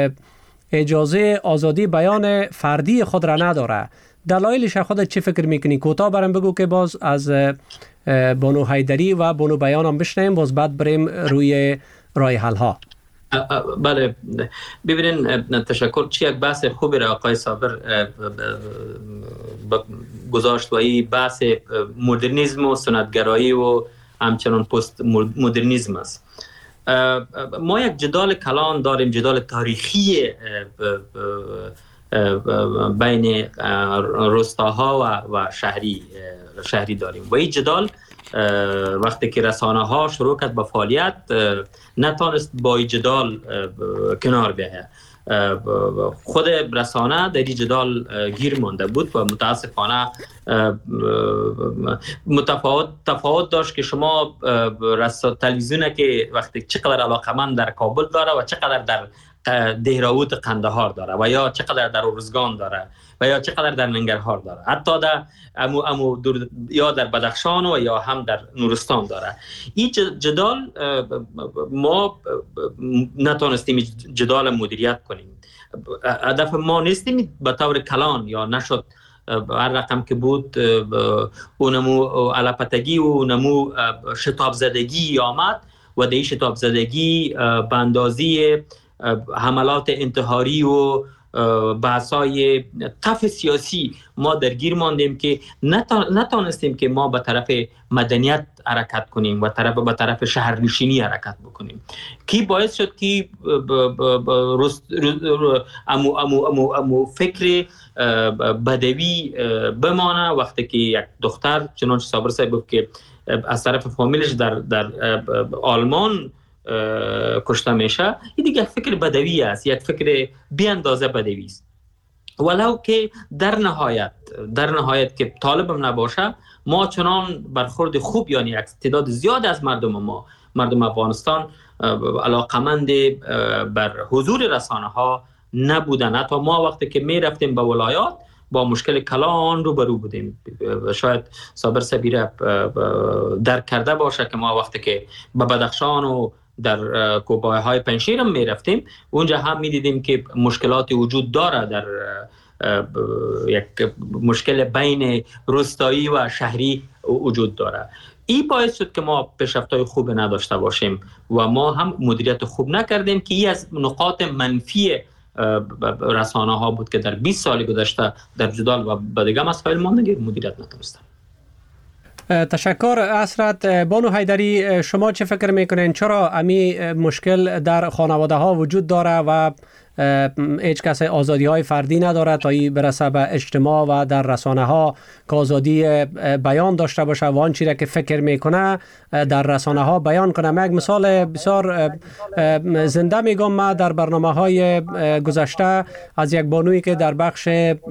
Speaker 5: اجازه آزادی بیان فردی خود را نداره؟ دلایلش خودت چی فکر میکنی؟ کوتاه برام بگو که باز از بانو حیدری و بانو بیان هم بشنیم، باز بعد بریم روی راه حل ها.
Speaker 7: بله، ببینین تشکر. چی یک بحث خوبی را آقای صابر گذاشت و این بحث مدرنیسم و سنتگرایی و همچنان پست مدرنیسم است. ما یک جدال کلان داریم، جدال تاریخی بین روستاها و شهری داریم و این جدال وقتی که رسانه ها شروع کرد به فعالیت نتونست با این جدال کنار بیاید. خود رسانه در این جدال گیر مانده بود و متاسفانه تفاوت داشت که شما تلویزیون که وقتی چقدر علاقمند در کابل داره و چقدر در دهراوت قندهار داره و یا چقدر در ارزگان داره و یا چقدر در ننگرهار داره، حتی در یا در بدخشان و یا هم در نورستان داره. این جدال ما نتونستیم جدال مدیریت کنیم. هدف ما نیستیم به طور کلان یا نشد هر رقم که بود اونمو علپتگی و نمو شتاب زدگی آمد و در شتاب زدگی به اندازی حملات انتحاری و بحثای طف سیاسی ما درگیر ماندیم که نتونستیم که ما به طرف مدنیت حرکت کنیم و به طرف شهرنشینی حرکت بکنیم، کی باعث شد که امو فکر بدوی بمانه وقتی که یک دختر چنانچه صابر صاحب گفت که از طرف فامیلش در آلمان کشته میشه. این دیگه یک فکر بدوی است، یک فکر بی اندازه بدوی است. ولو که در نهایت که طالبم نباشه ما چنان برخورد خوب، یعنی یک تعداد زیاد از مردم افغانستان علاقمند بر حضور رسانه ها نبودن. حتی ما وقتی که می رفتیم به ولایات با مشکل کلان روبرو بودیم. شاید صابر صبیره درک کرده باشه که ما وقتی که به بدخشان و در کوبایهای پنشیر هم می رفتیم اونجا هم می دیدیم که مشکلاتی وجود داره، در یک مشکل بین روستایی و شهری وجود داره. این باعث شد که ما پیشرفت‌های خوب نداشته باشیم و ما هم مدیریت خوب نکردیم که این از نقاط منفی رسانه ها بود که در 20 سال گذشته در جدال و دیگه مسائل ما مدیریت نتونستن.
Speaker 5: تشکر اسرت. بانو حیدری، شما چه فکر میکنین چرا امی مشکل در خانواده ها وجود داره و هیچ کس آزادی های فردی نداره تا این برسه به اجتماع و در رسانه ها که آزادی بیان داشته باشه و آنچه را که فکر میکنه در رسانه ها بیان کنه؟ یک مثال بسیار زنده میگم، ما در برنامه های گذشته از یک بانویی که در بخش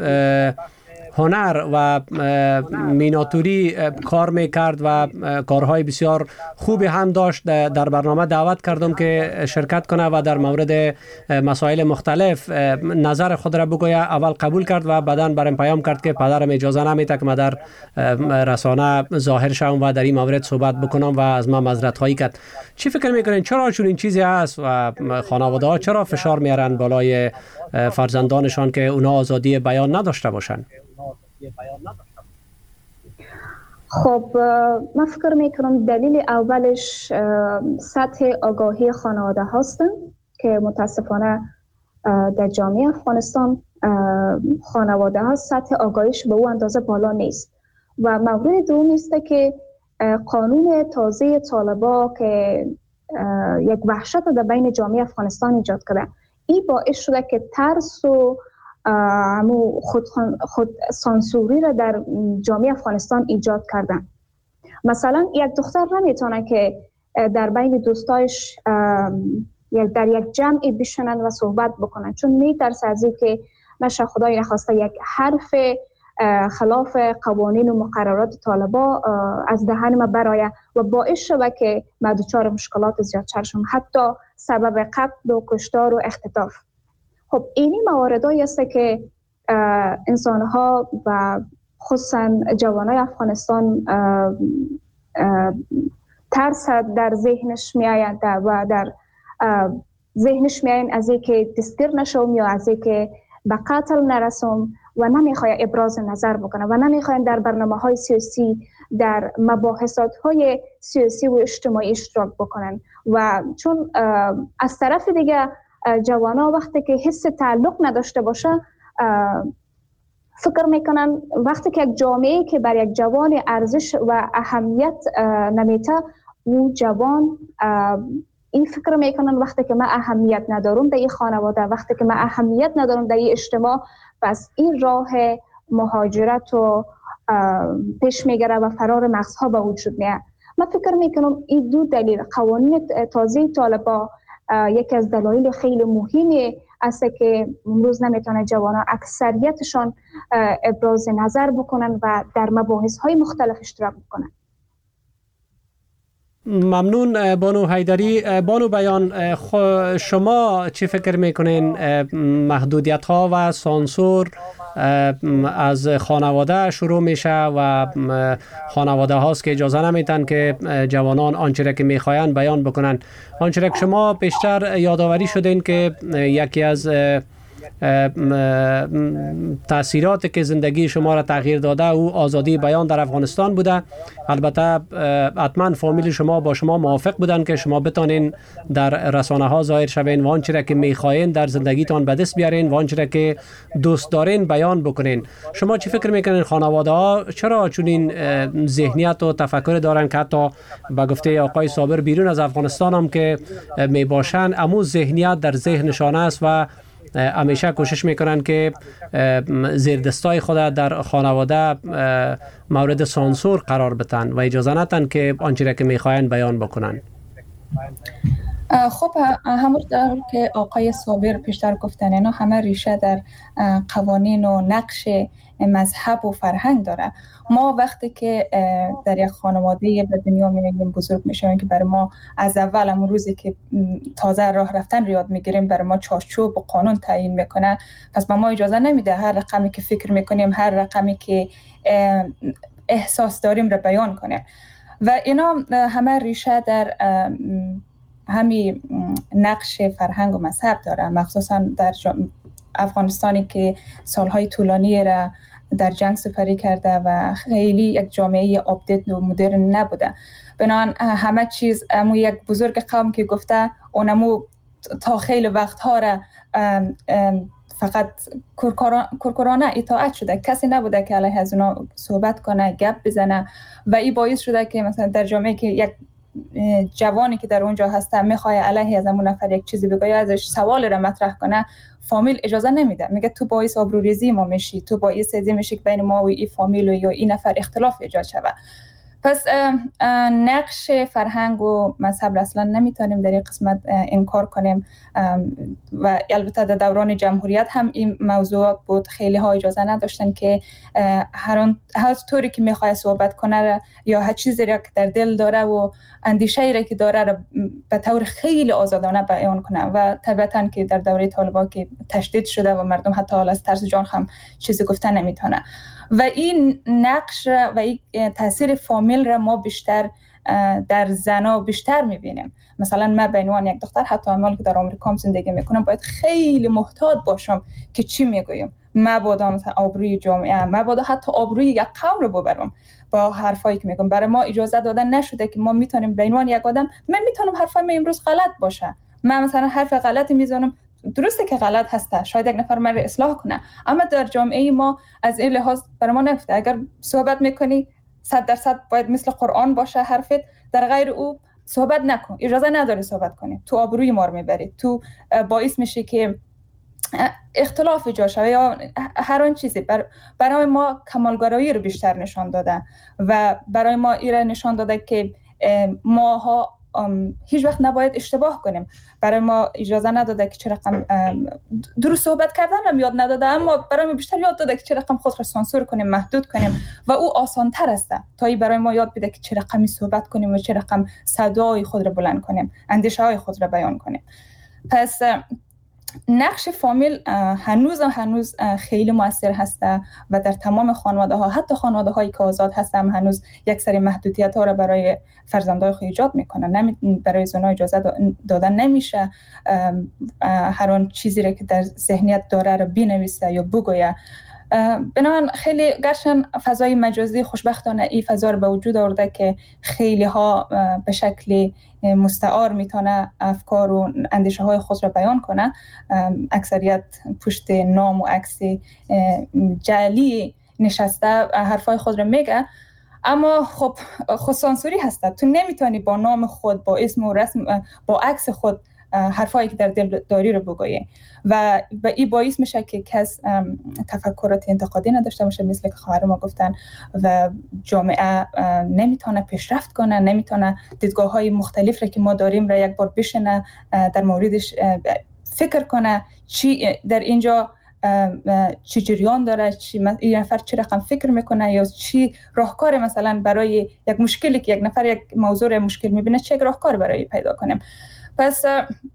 Speaker 5: هنر و میناتوری کار میکرد و کارهای بسیار خوبی هم داشت، در برنامه دعوت کردم که شرکت کنه و در مورد مسائل مختلف نظر خود را بگوید. اول قبول کرد و بعداً برام پیام کرد که پدرم اجازه نمیده که من در رسانه ظاهر شوم و در این مورد صحبت بکنم و از من معذرت خواهی کرد. چی فکر میکنین چرا چون این چیزی هست و خانواده ها چرا فشار میارن بالای فرزندانشان که اونا آزادی بیان نداشته باشن؟
Speaker 6: خب من فکر میکنم دلیل اولش سطح آگاهی خانواده هستن که متاسفانه در جامعه افغانستان خانواده ها سطح آگاهیش به اون اندازه بالا نیست. و مورد دوم است که قانون تازه طالبا که یک وحشت در بین جامعه افغانستان ایجاد کرده، این باعث شده که ترس و خود سانسوری را در جامعه افغانستان ایجاد کردن. مثلا یک دختر نمیتونه که در بین دوستایش در یک جمعی بشنن و صحبت بکنن، چون میترسه از این که نشه خدای نخواسته یک حرف خلاف قوانین و مقررات طالبا از دهن ما برآید و باعث شده که ما دچار مشکلات زیادتر شوم، حتی سبب قتل و کشتار و اختطاف. خب اینی مواردایی است که انسان‌ها و خصوصا جوانای افغانستان ترس در ذهنش میآید و در ذهنش میآید از اینکه دستگیر نشوم یا از اینکه به قتل نرسم و نمیخواد ابراز نظر بکنه و نمیخواد در برنامه‌های سیاسی در مباحثات‌های سیاسی و اجتماعی اشتراک بکنن. و چون از طرف دیگه جوانا وقتی که حس تعلق نداشته باشه فکر میکنن وقتی که یک جامعه که بر یک جوان ارزش و اهمیت نمیده، اون جوان این فکر میکنن وقتی که من اهمیت ندارم در این خانواده، وقتی که من اهمیت ندارم در این اجتماع، پس این راه مهاجرت و پیش میگره و فرار مغزها به وجود میاد. من فکر میکنم این دو دلیل قوانین تازه طالبا یکی از دلایل خیلی مهمی است که امروز نمیتونه جوانان اکثریتشان ابراز نظر بکنن و در مباحث های مختلف اشتراک بکنن.
Speaker 5: ممنون بانو حیدری. بانو بیان، شما چی فکر میکنین محدودیت ها و سانسور از خانواده شروع میشه و خانواده هاست که اجازه نمیتن که جوانان آنچه را که میخواین بیان بکنن؟ آنچه را که شما بیشتر یادآوری شدین که یکی از تأثیراتی که زندگی شما را تغییر داده او آزادی بیان در افغانستان بوده. البته حتما فامیل شما با شما موافق بودن که شما بتانین در رسانه ها ظاهر شوین و آنچه را که میخواین در زندگیتان به دست بیارین و آنچه را که دوست دارین بیان بکنین. شما چی فکر میکنین خانواده ها چرا چنین ذهنیت و تفکر دارن که حتی به گفته آقای صابر بیرون از افغانستان هم که میباشن امو ذهنیت در ذهنشان است و همیشه کوشش میکنن که زیردستای خود در خانواده مورد سانسور قرار بتن و اجازه نتن که آنچه را که میخواین بیان بکنن؟
Speaker 8: خب همونطور که آقای صابر پیشتر گفتن، اینا همه ریشه در قوانین و نقش مذهب و فرهنگ داره. ما وقتی که در یک خانواده به دنیا میاییم، بزرگ میشیم، که برای ما از اول همون روزی که تازه راه رفتن یاد میگیریم برای ما چارچوب و قانون تعیین میکنه، پس ما اجازه نمیده هر رقمی که فکر میکنیم، هر رقمی که احساس داریم رو بیان کنیم. و اینا همه ریشه در همین نقش فرهنگ و مذهب داره، مخصوصا در افغانستانی که سالهای طولانی را در جنگ سپری کرده و خیلی یک جامعه آپدیت و مدرن نبوده. بنابراین همه چیز امو یک بزرگ قوم که گفته اونمو تا خیلی وقتها را فقط کورکورانه اطاعت شده، کسی نبوده که علیه از اونا صحبت کنه، گپ بزنه. و این باعث شده که مثلا در جامعه که یک جوانی که در اونجا هسته میخواد علیه از همون نفر یک چیزی بگه، ازش سوال را مطرح کنه، فامیل اجازه نمیده، میگه تو باعث آبروریزی ما میشی، تو باعث ازی میشی که بین ما و این فامیل و یا این نفر اختلاف ایجاد شود. پس نقش فرهنگ و مذهب اصلا نمیتونیم در این قسمت انکار کنیم. و البته در دوران جمهوریت هم این موضوعات بود، خیلی ها اجازه نداشتن که هر طوری که میخواد صحبت کنه یا هر چیزی را که در دل داره و اندیشه‌ای را که داره را به طور خیلی آزادانه بیان کنه. و طبعا که در دوره طالبان که تشدید شده و مردم حتی از ترس جان هم چیزی گفتن نمیتونه. و این نقش و این تاثیر فامیل را ما بیشتر در زنا بیشتر میبینیم. مثلا من به عنوان یک دختر، حتی اما که در آمریکا زندگی میکنم، باید خیلی محتاط باشم که چی میگویم. مبادا مثلا آبروی جامعه، مبادا حتی آبروی یک قوم رو ببرم با حرفایی که میگم. برای ما اجازه دادن نشده که ما میتونیم به عنوان یک آدم، من میتونم حرفای من امروز غلط باشه، من مثلا حرف غلطی میزنم، درسته که غلط هسته، شاید یک نفر من رو اصلاح کنه، اما در جامعه ما از این لحاظ برای ما نگفته. اگر صحبت میکنی 100% باید مثل قرآن باشه حرفت، در غیر او صحبت نکن، اجازه نداری صحبت کنی، تو آبروی ما رو میبری، تو باعث میشه که اختلاف ایجاد شود یا هر آن چیزی. برای ما کمالگرایی رو بیشتر نشان داده و برای ما این نشان داده که ماها هیچ وقت نباید اشتباه کنیم. برای ما اجازه نداده که چه رقم درست صحبت کردن هم یاد نداده، اما برای ما بیشتر یاد داده که چه رقم خود را سانسور کنیم، محدود کنیم و او آسان تر است تا این برای ما یاد بده که چه رقمی صحبت کنیم و چه رقم صدای خود را بلند کنیم، اندیشه های خود را بیان کنیم. پس نقش فامیل هنوز خیلی مؤثر هسته و در تمام خانواده ها، حتی خانواده هایی که آزاد هستن، هنوز یک سری محدودیت ها را برای فرزندای خود ایجاد میکنن. برای زنا اجازه دادن نمیشه هر آن چیزی را که در ذهنیت داره را بنویسه یا بگویه. بنابراین خیلی گرچه فضای مجازی خوشبختانه این فضا رو به وجود آورده که خیلی ها به شکل مستعار میتونه افکار و اندیشه های خود را بیان کنه، اکثریت پشت نام و عکس جعلی نشسته حرفای خود را میگه. اما خب سانسوری هسته، تو نمیتونی با نام خود، با اسم و رسم، با عکس خود حرفایی که در دل داری رو بگویی و این باعث میشه که کس تفکرات انتقادی نداشته باشه، مثل که خواهر ما گفتن، و جامعه نمیتونه پیشرفت کنه، نمیتونه دیدگاه های مختلف را که ما داریم را یک بار بشنه، در موردش فکر کنه چی در اینجا چی جریان داره، این نفر چی رقم فکر میکنه یا چی راهکار مثلا برای یک مشکلی که یک نفر یک موضوع مشکل میبینه چه راهکار برای پیدا کنیم. پس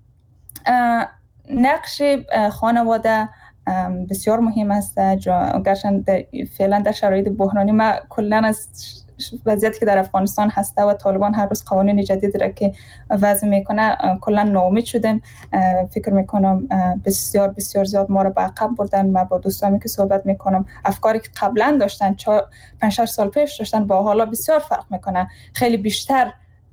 Speaker 8: نقش خانواده بسیار مهم است. گرچه فعلا در شرایط بحرانی ما کلا از وضعیتی که در افغانستان هسته و طالبان هر روز قوانین جدید را که وضع میکنه کلا ناامید شدیم. فکر میکنم بسیار بسیار زیاد ما را به عقب بردن. من با دوستانی که صحبت میکنم افکاری که قبلا داشتن 5-6 سال پیش داشتن با حالا بسیار فرق میکنه. خیلی بیشتر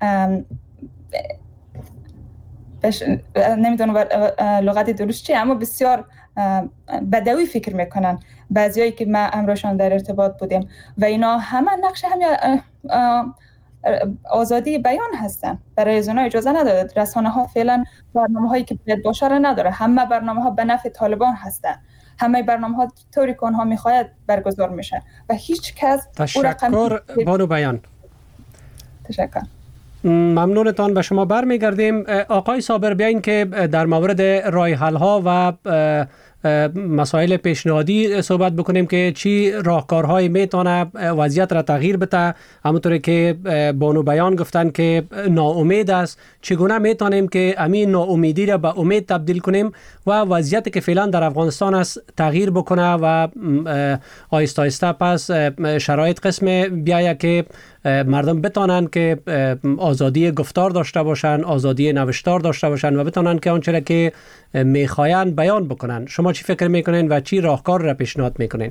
Speaker 8: نمیدونم لغت درست چیه اما بسیار بدوی فکر میکنن بعضیایی که ما امروشان در ارتباط بودیم و اینا همه نقش همین آزادی بیان هستن. برای از اونها اجازه نداده. رسانه ها فعلا برنامه هایی که باید باشه را نداره. همه برنامه ها به نفع طالبان هستن. همه برنامه ها طوری که اونها میخواید برگزار میشه و هیچ کس
Speaker 5: تشکر بانو بیان.
Speaker 8: تشکر.
Speaker 5: ممنونتان. به شما برمیگردیم. آقای صابر بیاین که در مورد راه حل ها و مسائل پیشنهادی صحبت بکنیم که چی راهکارهای میتونه وضعیت را تغییر بده. همونطوری که بانو بیان گفتن که ناامید است، چگونه میتونیم که همین ناامیدی را به امید تبدیل کنیم و وضعیتی که فعلا در افغانستان است تغییر بکنه و آهسته آهسته پس شرایط قسم بیایه که مردم بتونن که آزادی گفتار داشته باشن، آزادی نوشتار داشته باشن و بتونن که آنچه که میخواین بیان بکنن. شما چی فکر میکنین و چی راهکار را پیشنهاد میکنین؟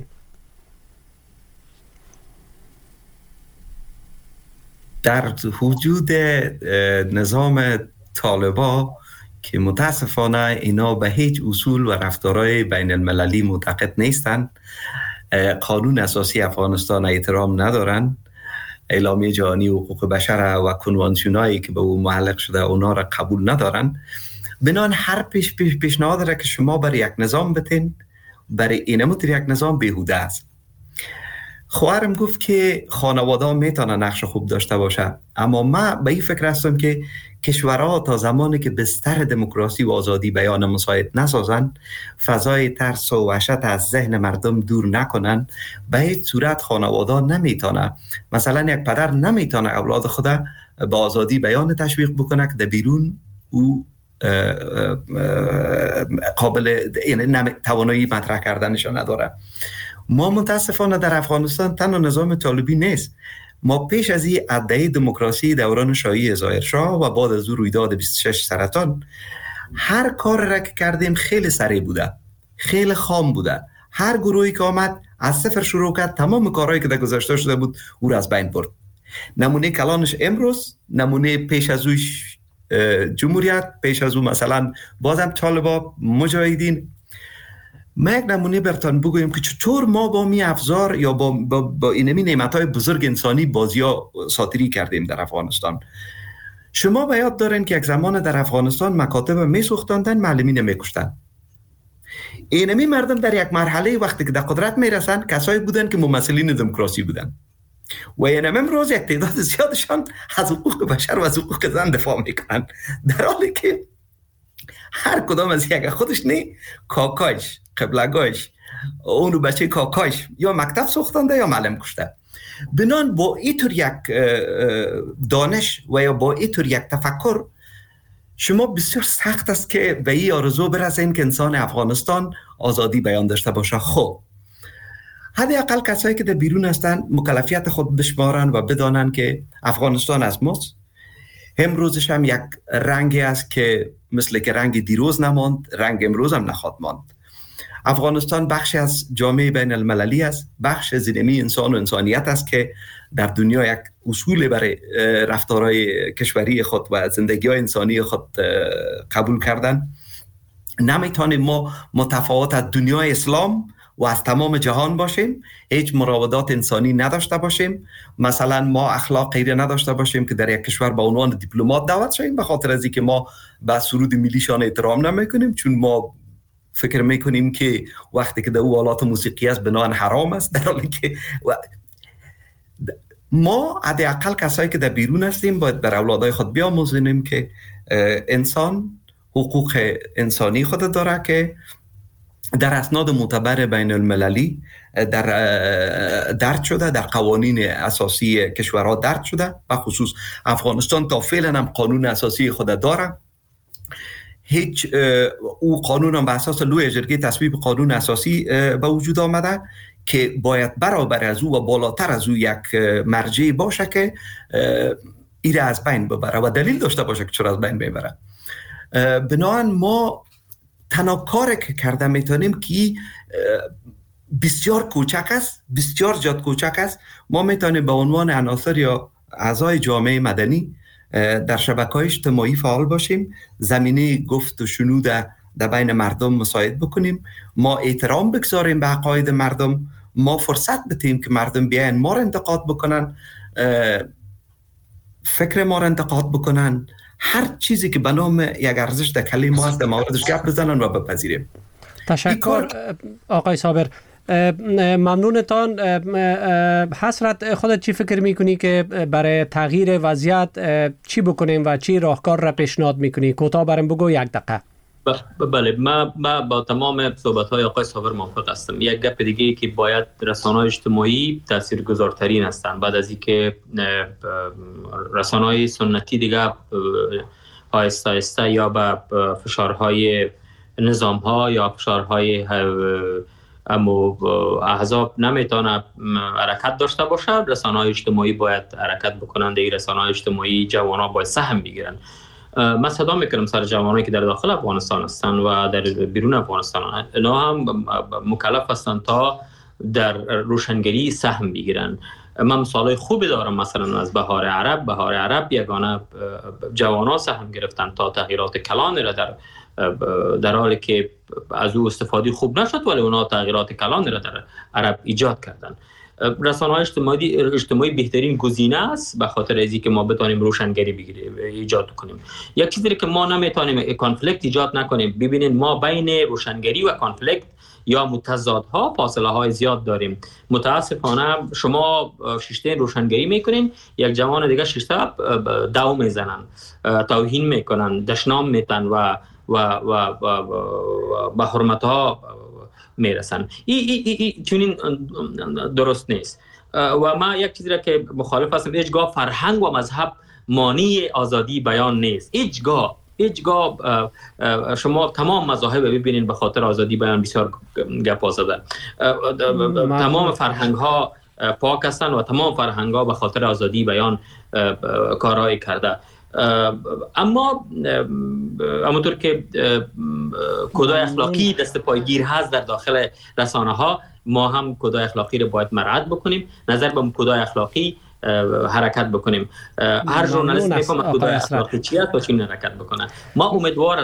Speaker 9: در وجود نظام طالبا که متاسفانه اینا به هیچ اصول و رفتارهای بین المللی معتقد نیستند، قانون اساسی افغانستان احترام ندارن، اعلامیه جهانی حقوق بشر و کنوانسیونایی که به او معلق شده اونا را قبول ندارن. بنان هر پیشنهاد را که شما برای یک نظام بتین، برای اینموتر یک نظام بیهوده است. خواهرم گفت که خانواده میتونه نقش خوب داشته باشه، اما من به این فکر هستم که کشورها تا زمانی که بستر دموکراسی و آزادی بیان مساعد نسازن، فضای ترس و وحشت از ذهن مردم دور نکنن، به هیچ صورت خانواده نمیتونه، مثلا یک پدر نمیتونه اولاد خود با آزادی بیان تشویق بکنه که در بیرون او قابل توانایی مطرح کردنشان نداره. ما متاسفانه در افغانستان تنها نظام طالبی نیست. ما پیش از این ادعای دموکراسی دوران شاهی ظاهرشاه و بعد از او رویداد 26 سرطان هر کار را که کردیم خیلی سریع بوده، خیلی خام بوده. هر گروهی که آمد از صفر شروع کرد، تمام کارهایی که در گذشته شده بود او را از بین برد. نمونه کلانش امروز، نمونه پیش از اوش جمهوریت، پیش از او مثلا بازم طالبا، مجاهدین. ما یک نمونه برتان بگویم که چطور ما با می افزار یا با اینمی نعمتهای بزرگ انسانی بازیا ساتری کردیم در افغانستان. شما به یاد دارین که یک زمان در افغانستان مکاتب می سوختاندن، معلمین می کشتن. اینمی مردم در یک مرحله وقتی که در قدرت می رسن کسایی بودن که ممثلین دموکراسی بودن و اینم امروز یک تعداد زیادشان از حقوق بشر و از حقوق زن دفاع میکنن، در حالی که هر کدام از یک خودش نه کاکاش، قبلگاش، اونو بچه کاکاش یا مکتب سوختنده یا معلم کشته. بنان با اینطور یک دانش و یا با اینطور یک تفکر شما بسیار سخت است که به این آرزو برسین که انسان افغانستان آزادی بیان داشته باشه. خب حداقل کسایی که در بیرون هستن مکلفیت خود بشمارن و بدانن که افغانستان از ماست. امروزش هم یک رنگی است که مثل که رنگ دیروز نماند، رنگ امروز هم نخواهد ماند. افغانستان بخشی از جامعه بین المللی است، بخش زینمی انسان و انسانیت است که در دنیا یک اصول برای رفتارهای کشوری خود و زندگی‌های انسانی خود قبول کردن. نمیتونیم ما متفاوت از دنیای اسلام و از تمام جهان باشیم، هیچ مراودات انسانی نداشته باشیم. مثلا ما اخلاق غیره نداشته باشیم که در یک کشور به عنوان دیپلمات دعوت شویم به خاطر از اینکه ما به سرود ملیشان احترام نمیکنیم، چون ما فکر میکنیم که وقتی که در او آلات موسیقی است بناهن حرام است، در حالی که ما حداقل کسایی که در بیرون هستیم باید بر اولادای خود بیاموزونیم که انسان حقوق انسانی خود داره که در اسناد معتبر بین المللی درد شده، در قوانین اساسی کشورها درد شده و خصوص افغانستان تا فعلا هم قانون اساسی خود داره. هیچ او قانون هم به اساس لوی جرگه تصویب قانون اساسی به وجود آمده که باید برابر از او و بالاتر از او یک مرجع باشه که ایره از بین ببره و دلیل داشته باشه که چرا از بین ببره. بنابراین ما تنها کاری که کرده میتونیم که بسیار کوچک است، بسیار زیاد کوچک است. ما میتونیم به عنوان عناصر یا اعضای جامعه مدنی در شبکه‌های اجتماعی فعال باشیم، زمینه گفت و شنود در بین مردم مساعد بکنیم، ما احترام بگذاریم به عقاید مردم، ما فرصت بدیم که مردم بیاین ما را انتقاد بکنن، فکر ما را انتقاد بکنن، هر چیزی که به نام یک ارزش در کلمه ما هست در موردش گپ بزنن و بپذیریم.
Speaker 5: تشکر آقای صابر. ممنونتان. حسرت، خودت چی فکر میکنی که برای تغییر وضعیت چی بکنیم و چی راهکار را پیشنهاد میکنی؟ کوتاه برام بگو، 1 دقیقه.
Speaker 7: بله، ما با تمام صحبت‌های آقای صابر موافق هستم. یک گپ دیگه که باید رسانه‌های اجتماعی تاثیرگذارترین هستند. بعد از اینکه رسانه‌های سنتی دیگه آهسته آهسته یا به فشارهای نظام‌ها یا فشارهای احزاب نمیتونه حرکت داشته باشه، رسانه‌های اجتماعی باید حرکت بکنن. دیگه رسانه‌های اجتماعی جوانان باید سهم بگیرن. من صدا میکنم سر جوانایی که در داخل افغانستان هستن و در بیرون افغانستان، اینا هم مکلف هستن تا در روشنگری سهم بگیرن. من مثالای خوبی دارم، مثلا از بهار عرب یگانه جوانان سهم گرفتن تا تغییرات کلان را در حالی که از او استفاده خوب نشد، ولی اونا تغییرات کلان را در عرب ایجاد کردن. رسانه‌های اجتماعی بهترین گزینه است به خاطر از اینکه ما بتونیم روشنگری ایجاد کنیم. یک چیزی که ما نمیتونیم کانفلیکت ایجاد نکنیم. ببینید ما بین روشنگری و کانفلیکت یا متضادها فاصله های زیاد داریم. متاسفانه شما شیشته روشنگری میکنین، یک جوان دیگه شیشته داو میزنن، توهین میکنن، دشنام میتن و به حرمتها میرسن. این چنین درست نیست. و ما یک چیزی را که مخالف هستم، هیچگاه فرهنگ و مذهب مانع آزادی بیان نیست. هیچگاه شما تمام مذاهب ببینید به خاطر آزادی بیان بسیار گپ زدن. تمام فرهنگ ها پاک هستند و تمام فرهنگ ها به خاطر آزادی بیان کارهای کرده. اما همونطور که کدای اخلاقی دست پایگیر هست در داخل رسانه ها، ما هم کدای اخلاقی رو باید مراعات بکنیم، نظر به کدای اخلاقی حرکت بکنیم. هر ژورنالیست میفهمه کدای اخلاقی چیه تا چی حرکت بکنه. ما امیدوار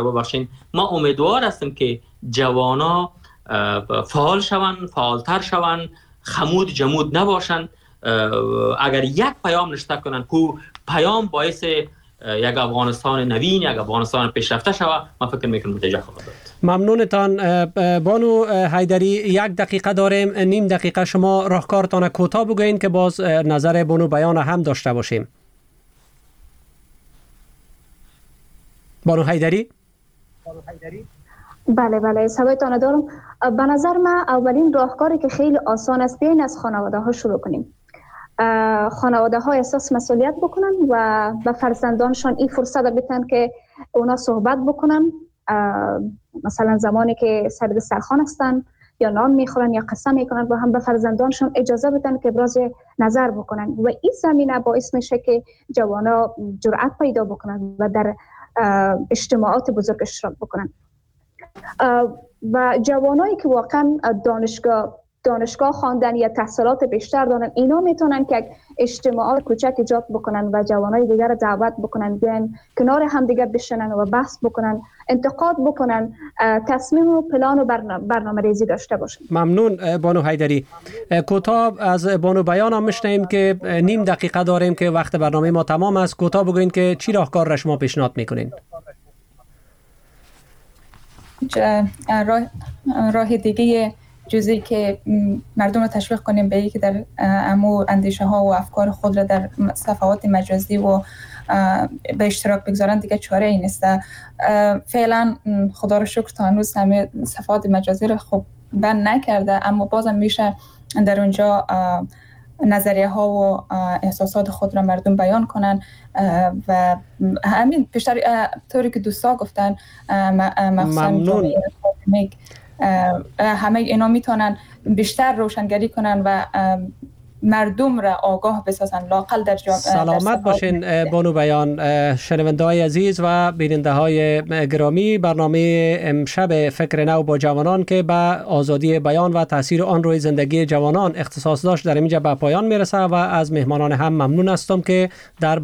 Speaker 7: هستم که جوانا فعال شوند، فعالتر شوند، خمود جمود نباشند. اگر یک پیام نشته کنن که پیام باعث یک افغانستان نوین، یک افغانستان پیشرفته شود، من فکر میکنم نتیجه خواهد داد.
Speaker 5: ممنونتان. بانو حیدری، 1 دقیقه داریم، نیم دقیقه شما راهکارتان کوتاه بگوین که باز نظر بانو بیان هم داشته باشیم. بانو حیدری؟
Speaker 6: بله صدایتان دارم. به نظر من اولین راهکاری که خیلی آسان است، بیاین از خانواده ها شروع کنیم. خانواده ها احساس مسئولیت بکنن و به فرزندانشان این فرصت بدن که اونا صحبت بکنن. مثلا زمانی که سر دسترخوان هستن یا نان میخورن یا قصه میکنن با هم، به فرزندانشان اجازه بدن که ابراز نظر بکنن و این زمینه باعث میشه که جوانا جرأت پیدا بکنن و در اجتماعات بزرگ اشتراک بکنن. و جوانایی که واقعا دانشگاه خواندن یا تحصیلات بیشتر دارن، اینا میتونن که اجتماعات کوچک ایجاد بکنن و جوانای دیگر رو دعوت بکنن بیان کنار هم دیگه بشینن و بحث بکنن، انتقاد بکنن، تصمیم و پلان و برنامه ریزی داشته باشن.
Speaker 5: ممنون بانو حیدری. کوتاه از بانو بیان هم میشنیم که نیم دقیقه داریم که وقت برنامه ما تمام است. کوتاه بگوین که چی راهکار را شما پیشنهاد میکنین؟
Speaker 8: راه دیگه جزئی که مردم رو تشویق کنیم به اینکه در امو اندیشه ها و افکار خود را در صفحات مجازی و به اشتراک بگذارن دیگه چاره ای نیست. فعلا خدا رو شکر تا هنوز همه صفحات مجازی رو خب بند نکرده، اما بازم میشه در اونجا نظریه ها و احساسات خود را مردم بیان کنن و همین بیشتر طوری که دوستا گفتن
Speaker 5: ممنون.
Speaker 8: همه اینا میتونن بیشتر روشنگری کنن و مردم را آگاه بسازن لااقل در
Speaker 5: سلامت باشین بانو بیان. شنونده های عزیز و بیننده های گرامی، برنامه امشب فکر نو با جوانان که به آزادی بیان و تاثیر آن روی زندگی جوانان اختصاص داشت در اینجا به پایان میرسه و از مهمانان هم ممنون هستم که در